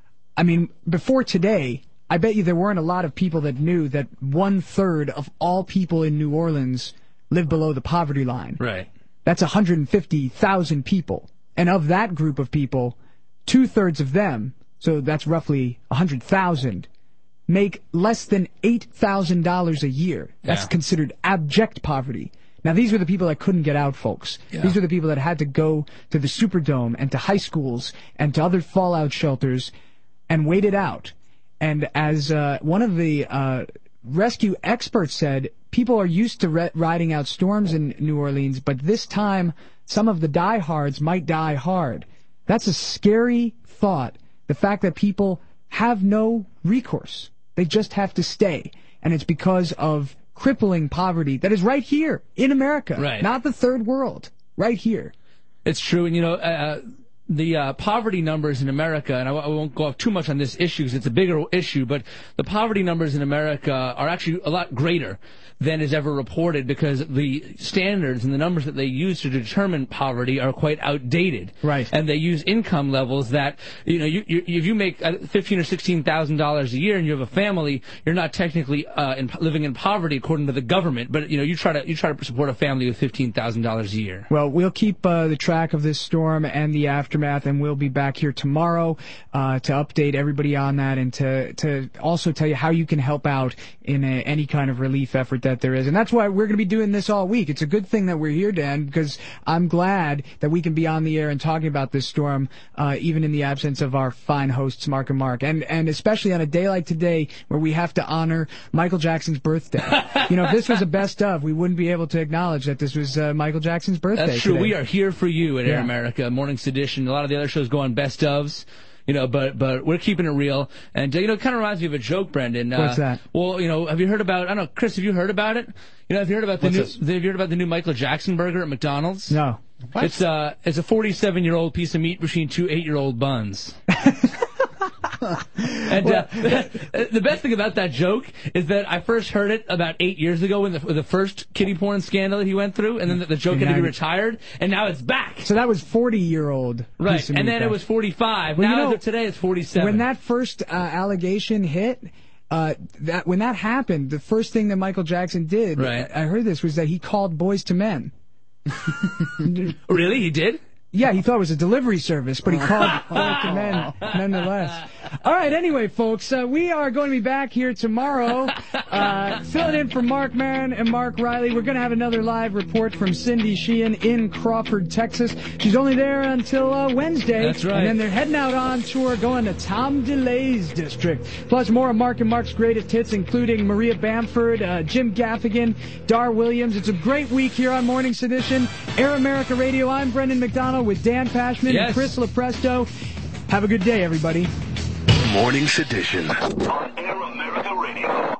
I mean, before today, I bet you there weren't a lot of people that knew that one-third of all people in New Orleans live below the poverty line. Right. That's one hundred fifty thousand people. And of that group of people, two-thirds of them, so that's roughly one hundred thousand, make less than eight thousand dollars a year. That's Yeah. considered abject poverty. Now, these were the people that couldn't get out, folks. Yeah. These were the people that had to go to the Superdome and to high schools and to other fallout shelters and wait it out. And as uh, one of the uh, rescue experts said, people are used to re- riding out storms in New Orleans, but this time some of the diehards might die hard. That's a scary thought, the fact that people have no recourse. They just have to stay. And it's because of crippling poverty that is right here in America, Right. not the third world, right here. It's true, and you know, uh, the uh, poverty numbers in America, and I, w- I won't go off too much on this issue because it's a bigger issue, but the poverty numbers in America are actually a lot greater than is ever reported because the standards and the numbers that they use to determine poverty are quite outdated. Right. And they use income levels that, you know, you, you, if you make fifteen or sixteen thousand dollars a year and you have a family, you're not technically uh, in, living in poverty according to the government, but you know, you try to you try to support a family with fifteen thousand dollars a year. Well, we'll keep uh, the track of this storm and the aftermath, and we'll be back here tomorrow uh, to update everybody on that and to to also tell you how you can help out in a, any kind of relief effort that there is. And that's why we're going to be doing this all week. It's a good thing that we're here, Dan, because I'm glad that we can be on the air and talking about this storm, uh, even in the absence of our fine hosts, Mark and Mark, and and especially on a day like today where we have to honor Michael Jackson's birthday. You know, if this was a best of, we wouldn't be able to acknowledge that this was uh, Michael Jackson's birthday. That's true. Today. We are here for you at Air Yeah. America, Morning Sedition. A lot of the other shows go on best ofs. You know, but but we're keeping it real, and uh, you know, it kind of reminds me of a joke, Brendan. Uh, What's that? Well, you know, have you heard about? I don't know, Chris. Have you heard about it? You know, have you heard about the What's new? this? Have you heard about the new Michael Jackson burger at McDonald's? No. What? It's uh, it's a forty-seven year old piece of meat between two eight year old buns. And uh, the best thing about that joke is that I first heard it about eight years ago when the, the first kiddie porn scandal that he went through, and then the, the joke And had to be now- retired, and now it's back. So that was forty-year-old. Right, and then it was forty-five. Well, now you know, as of today, it's forty-seven. When that first uh, allegation hit, uh, that when that happened, the first thing that Michael Jackson did, Right. I heard this, was that he called Boys to Men. Really, he did? Yeah, he thought it was a delivery service, but he called Boys to Men nonetheless. All right, anyway, folks, uh, we are going to be back here tomorrow, uh, filling in for Mark Maron and Mark Riley. We're going to have another live report from Cindy Sheehan in Crawford, Texas. She's only there until uh, Wednesday. That's right. And then they're heading out on tour, going to Tom DeLay's district. Plus more of Mark and Mark's greatest hits, including Maria Bamford, uh, Jim Gaffigan, Dar Williams. It's a great week here on Morning Sedition. Air America Radio, I'm Brendan McDonald with Dan Pashman Yes. and Chris Lepresto. Have a good day, everybody. Morning Sedition. On Air America Radio.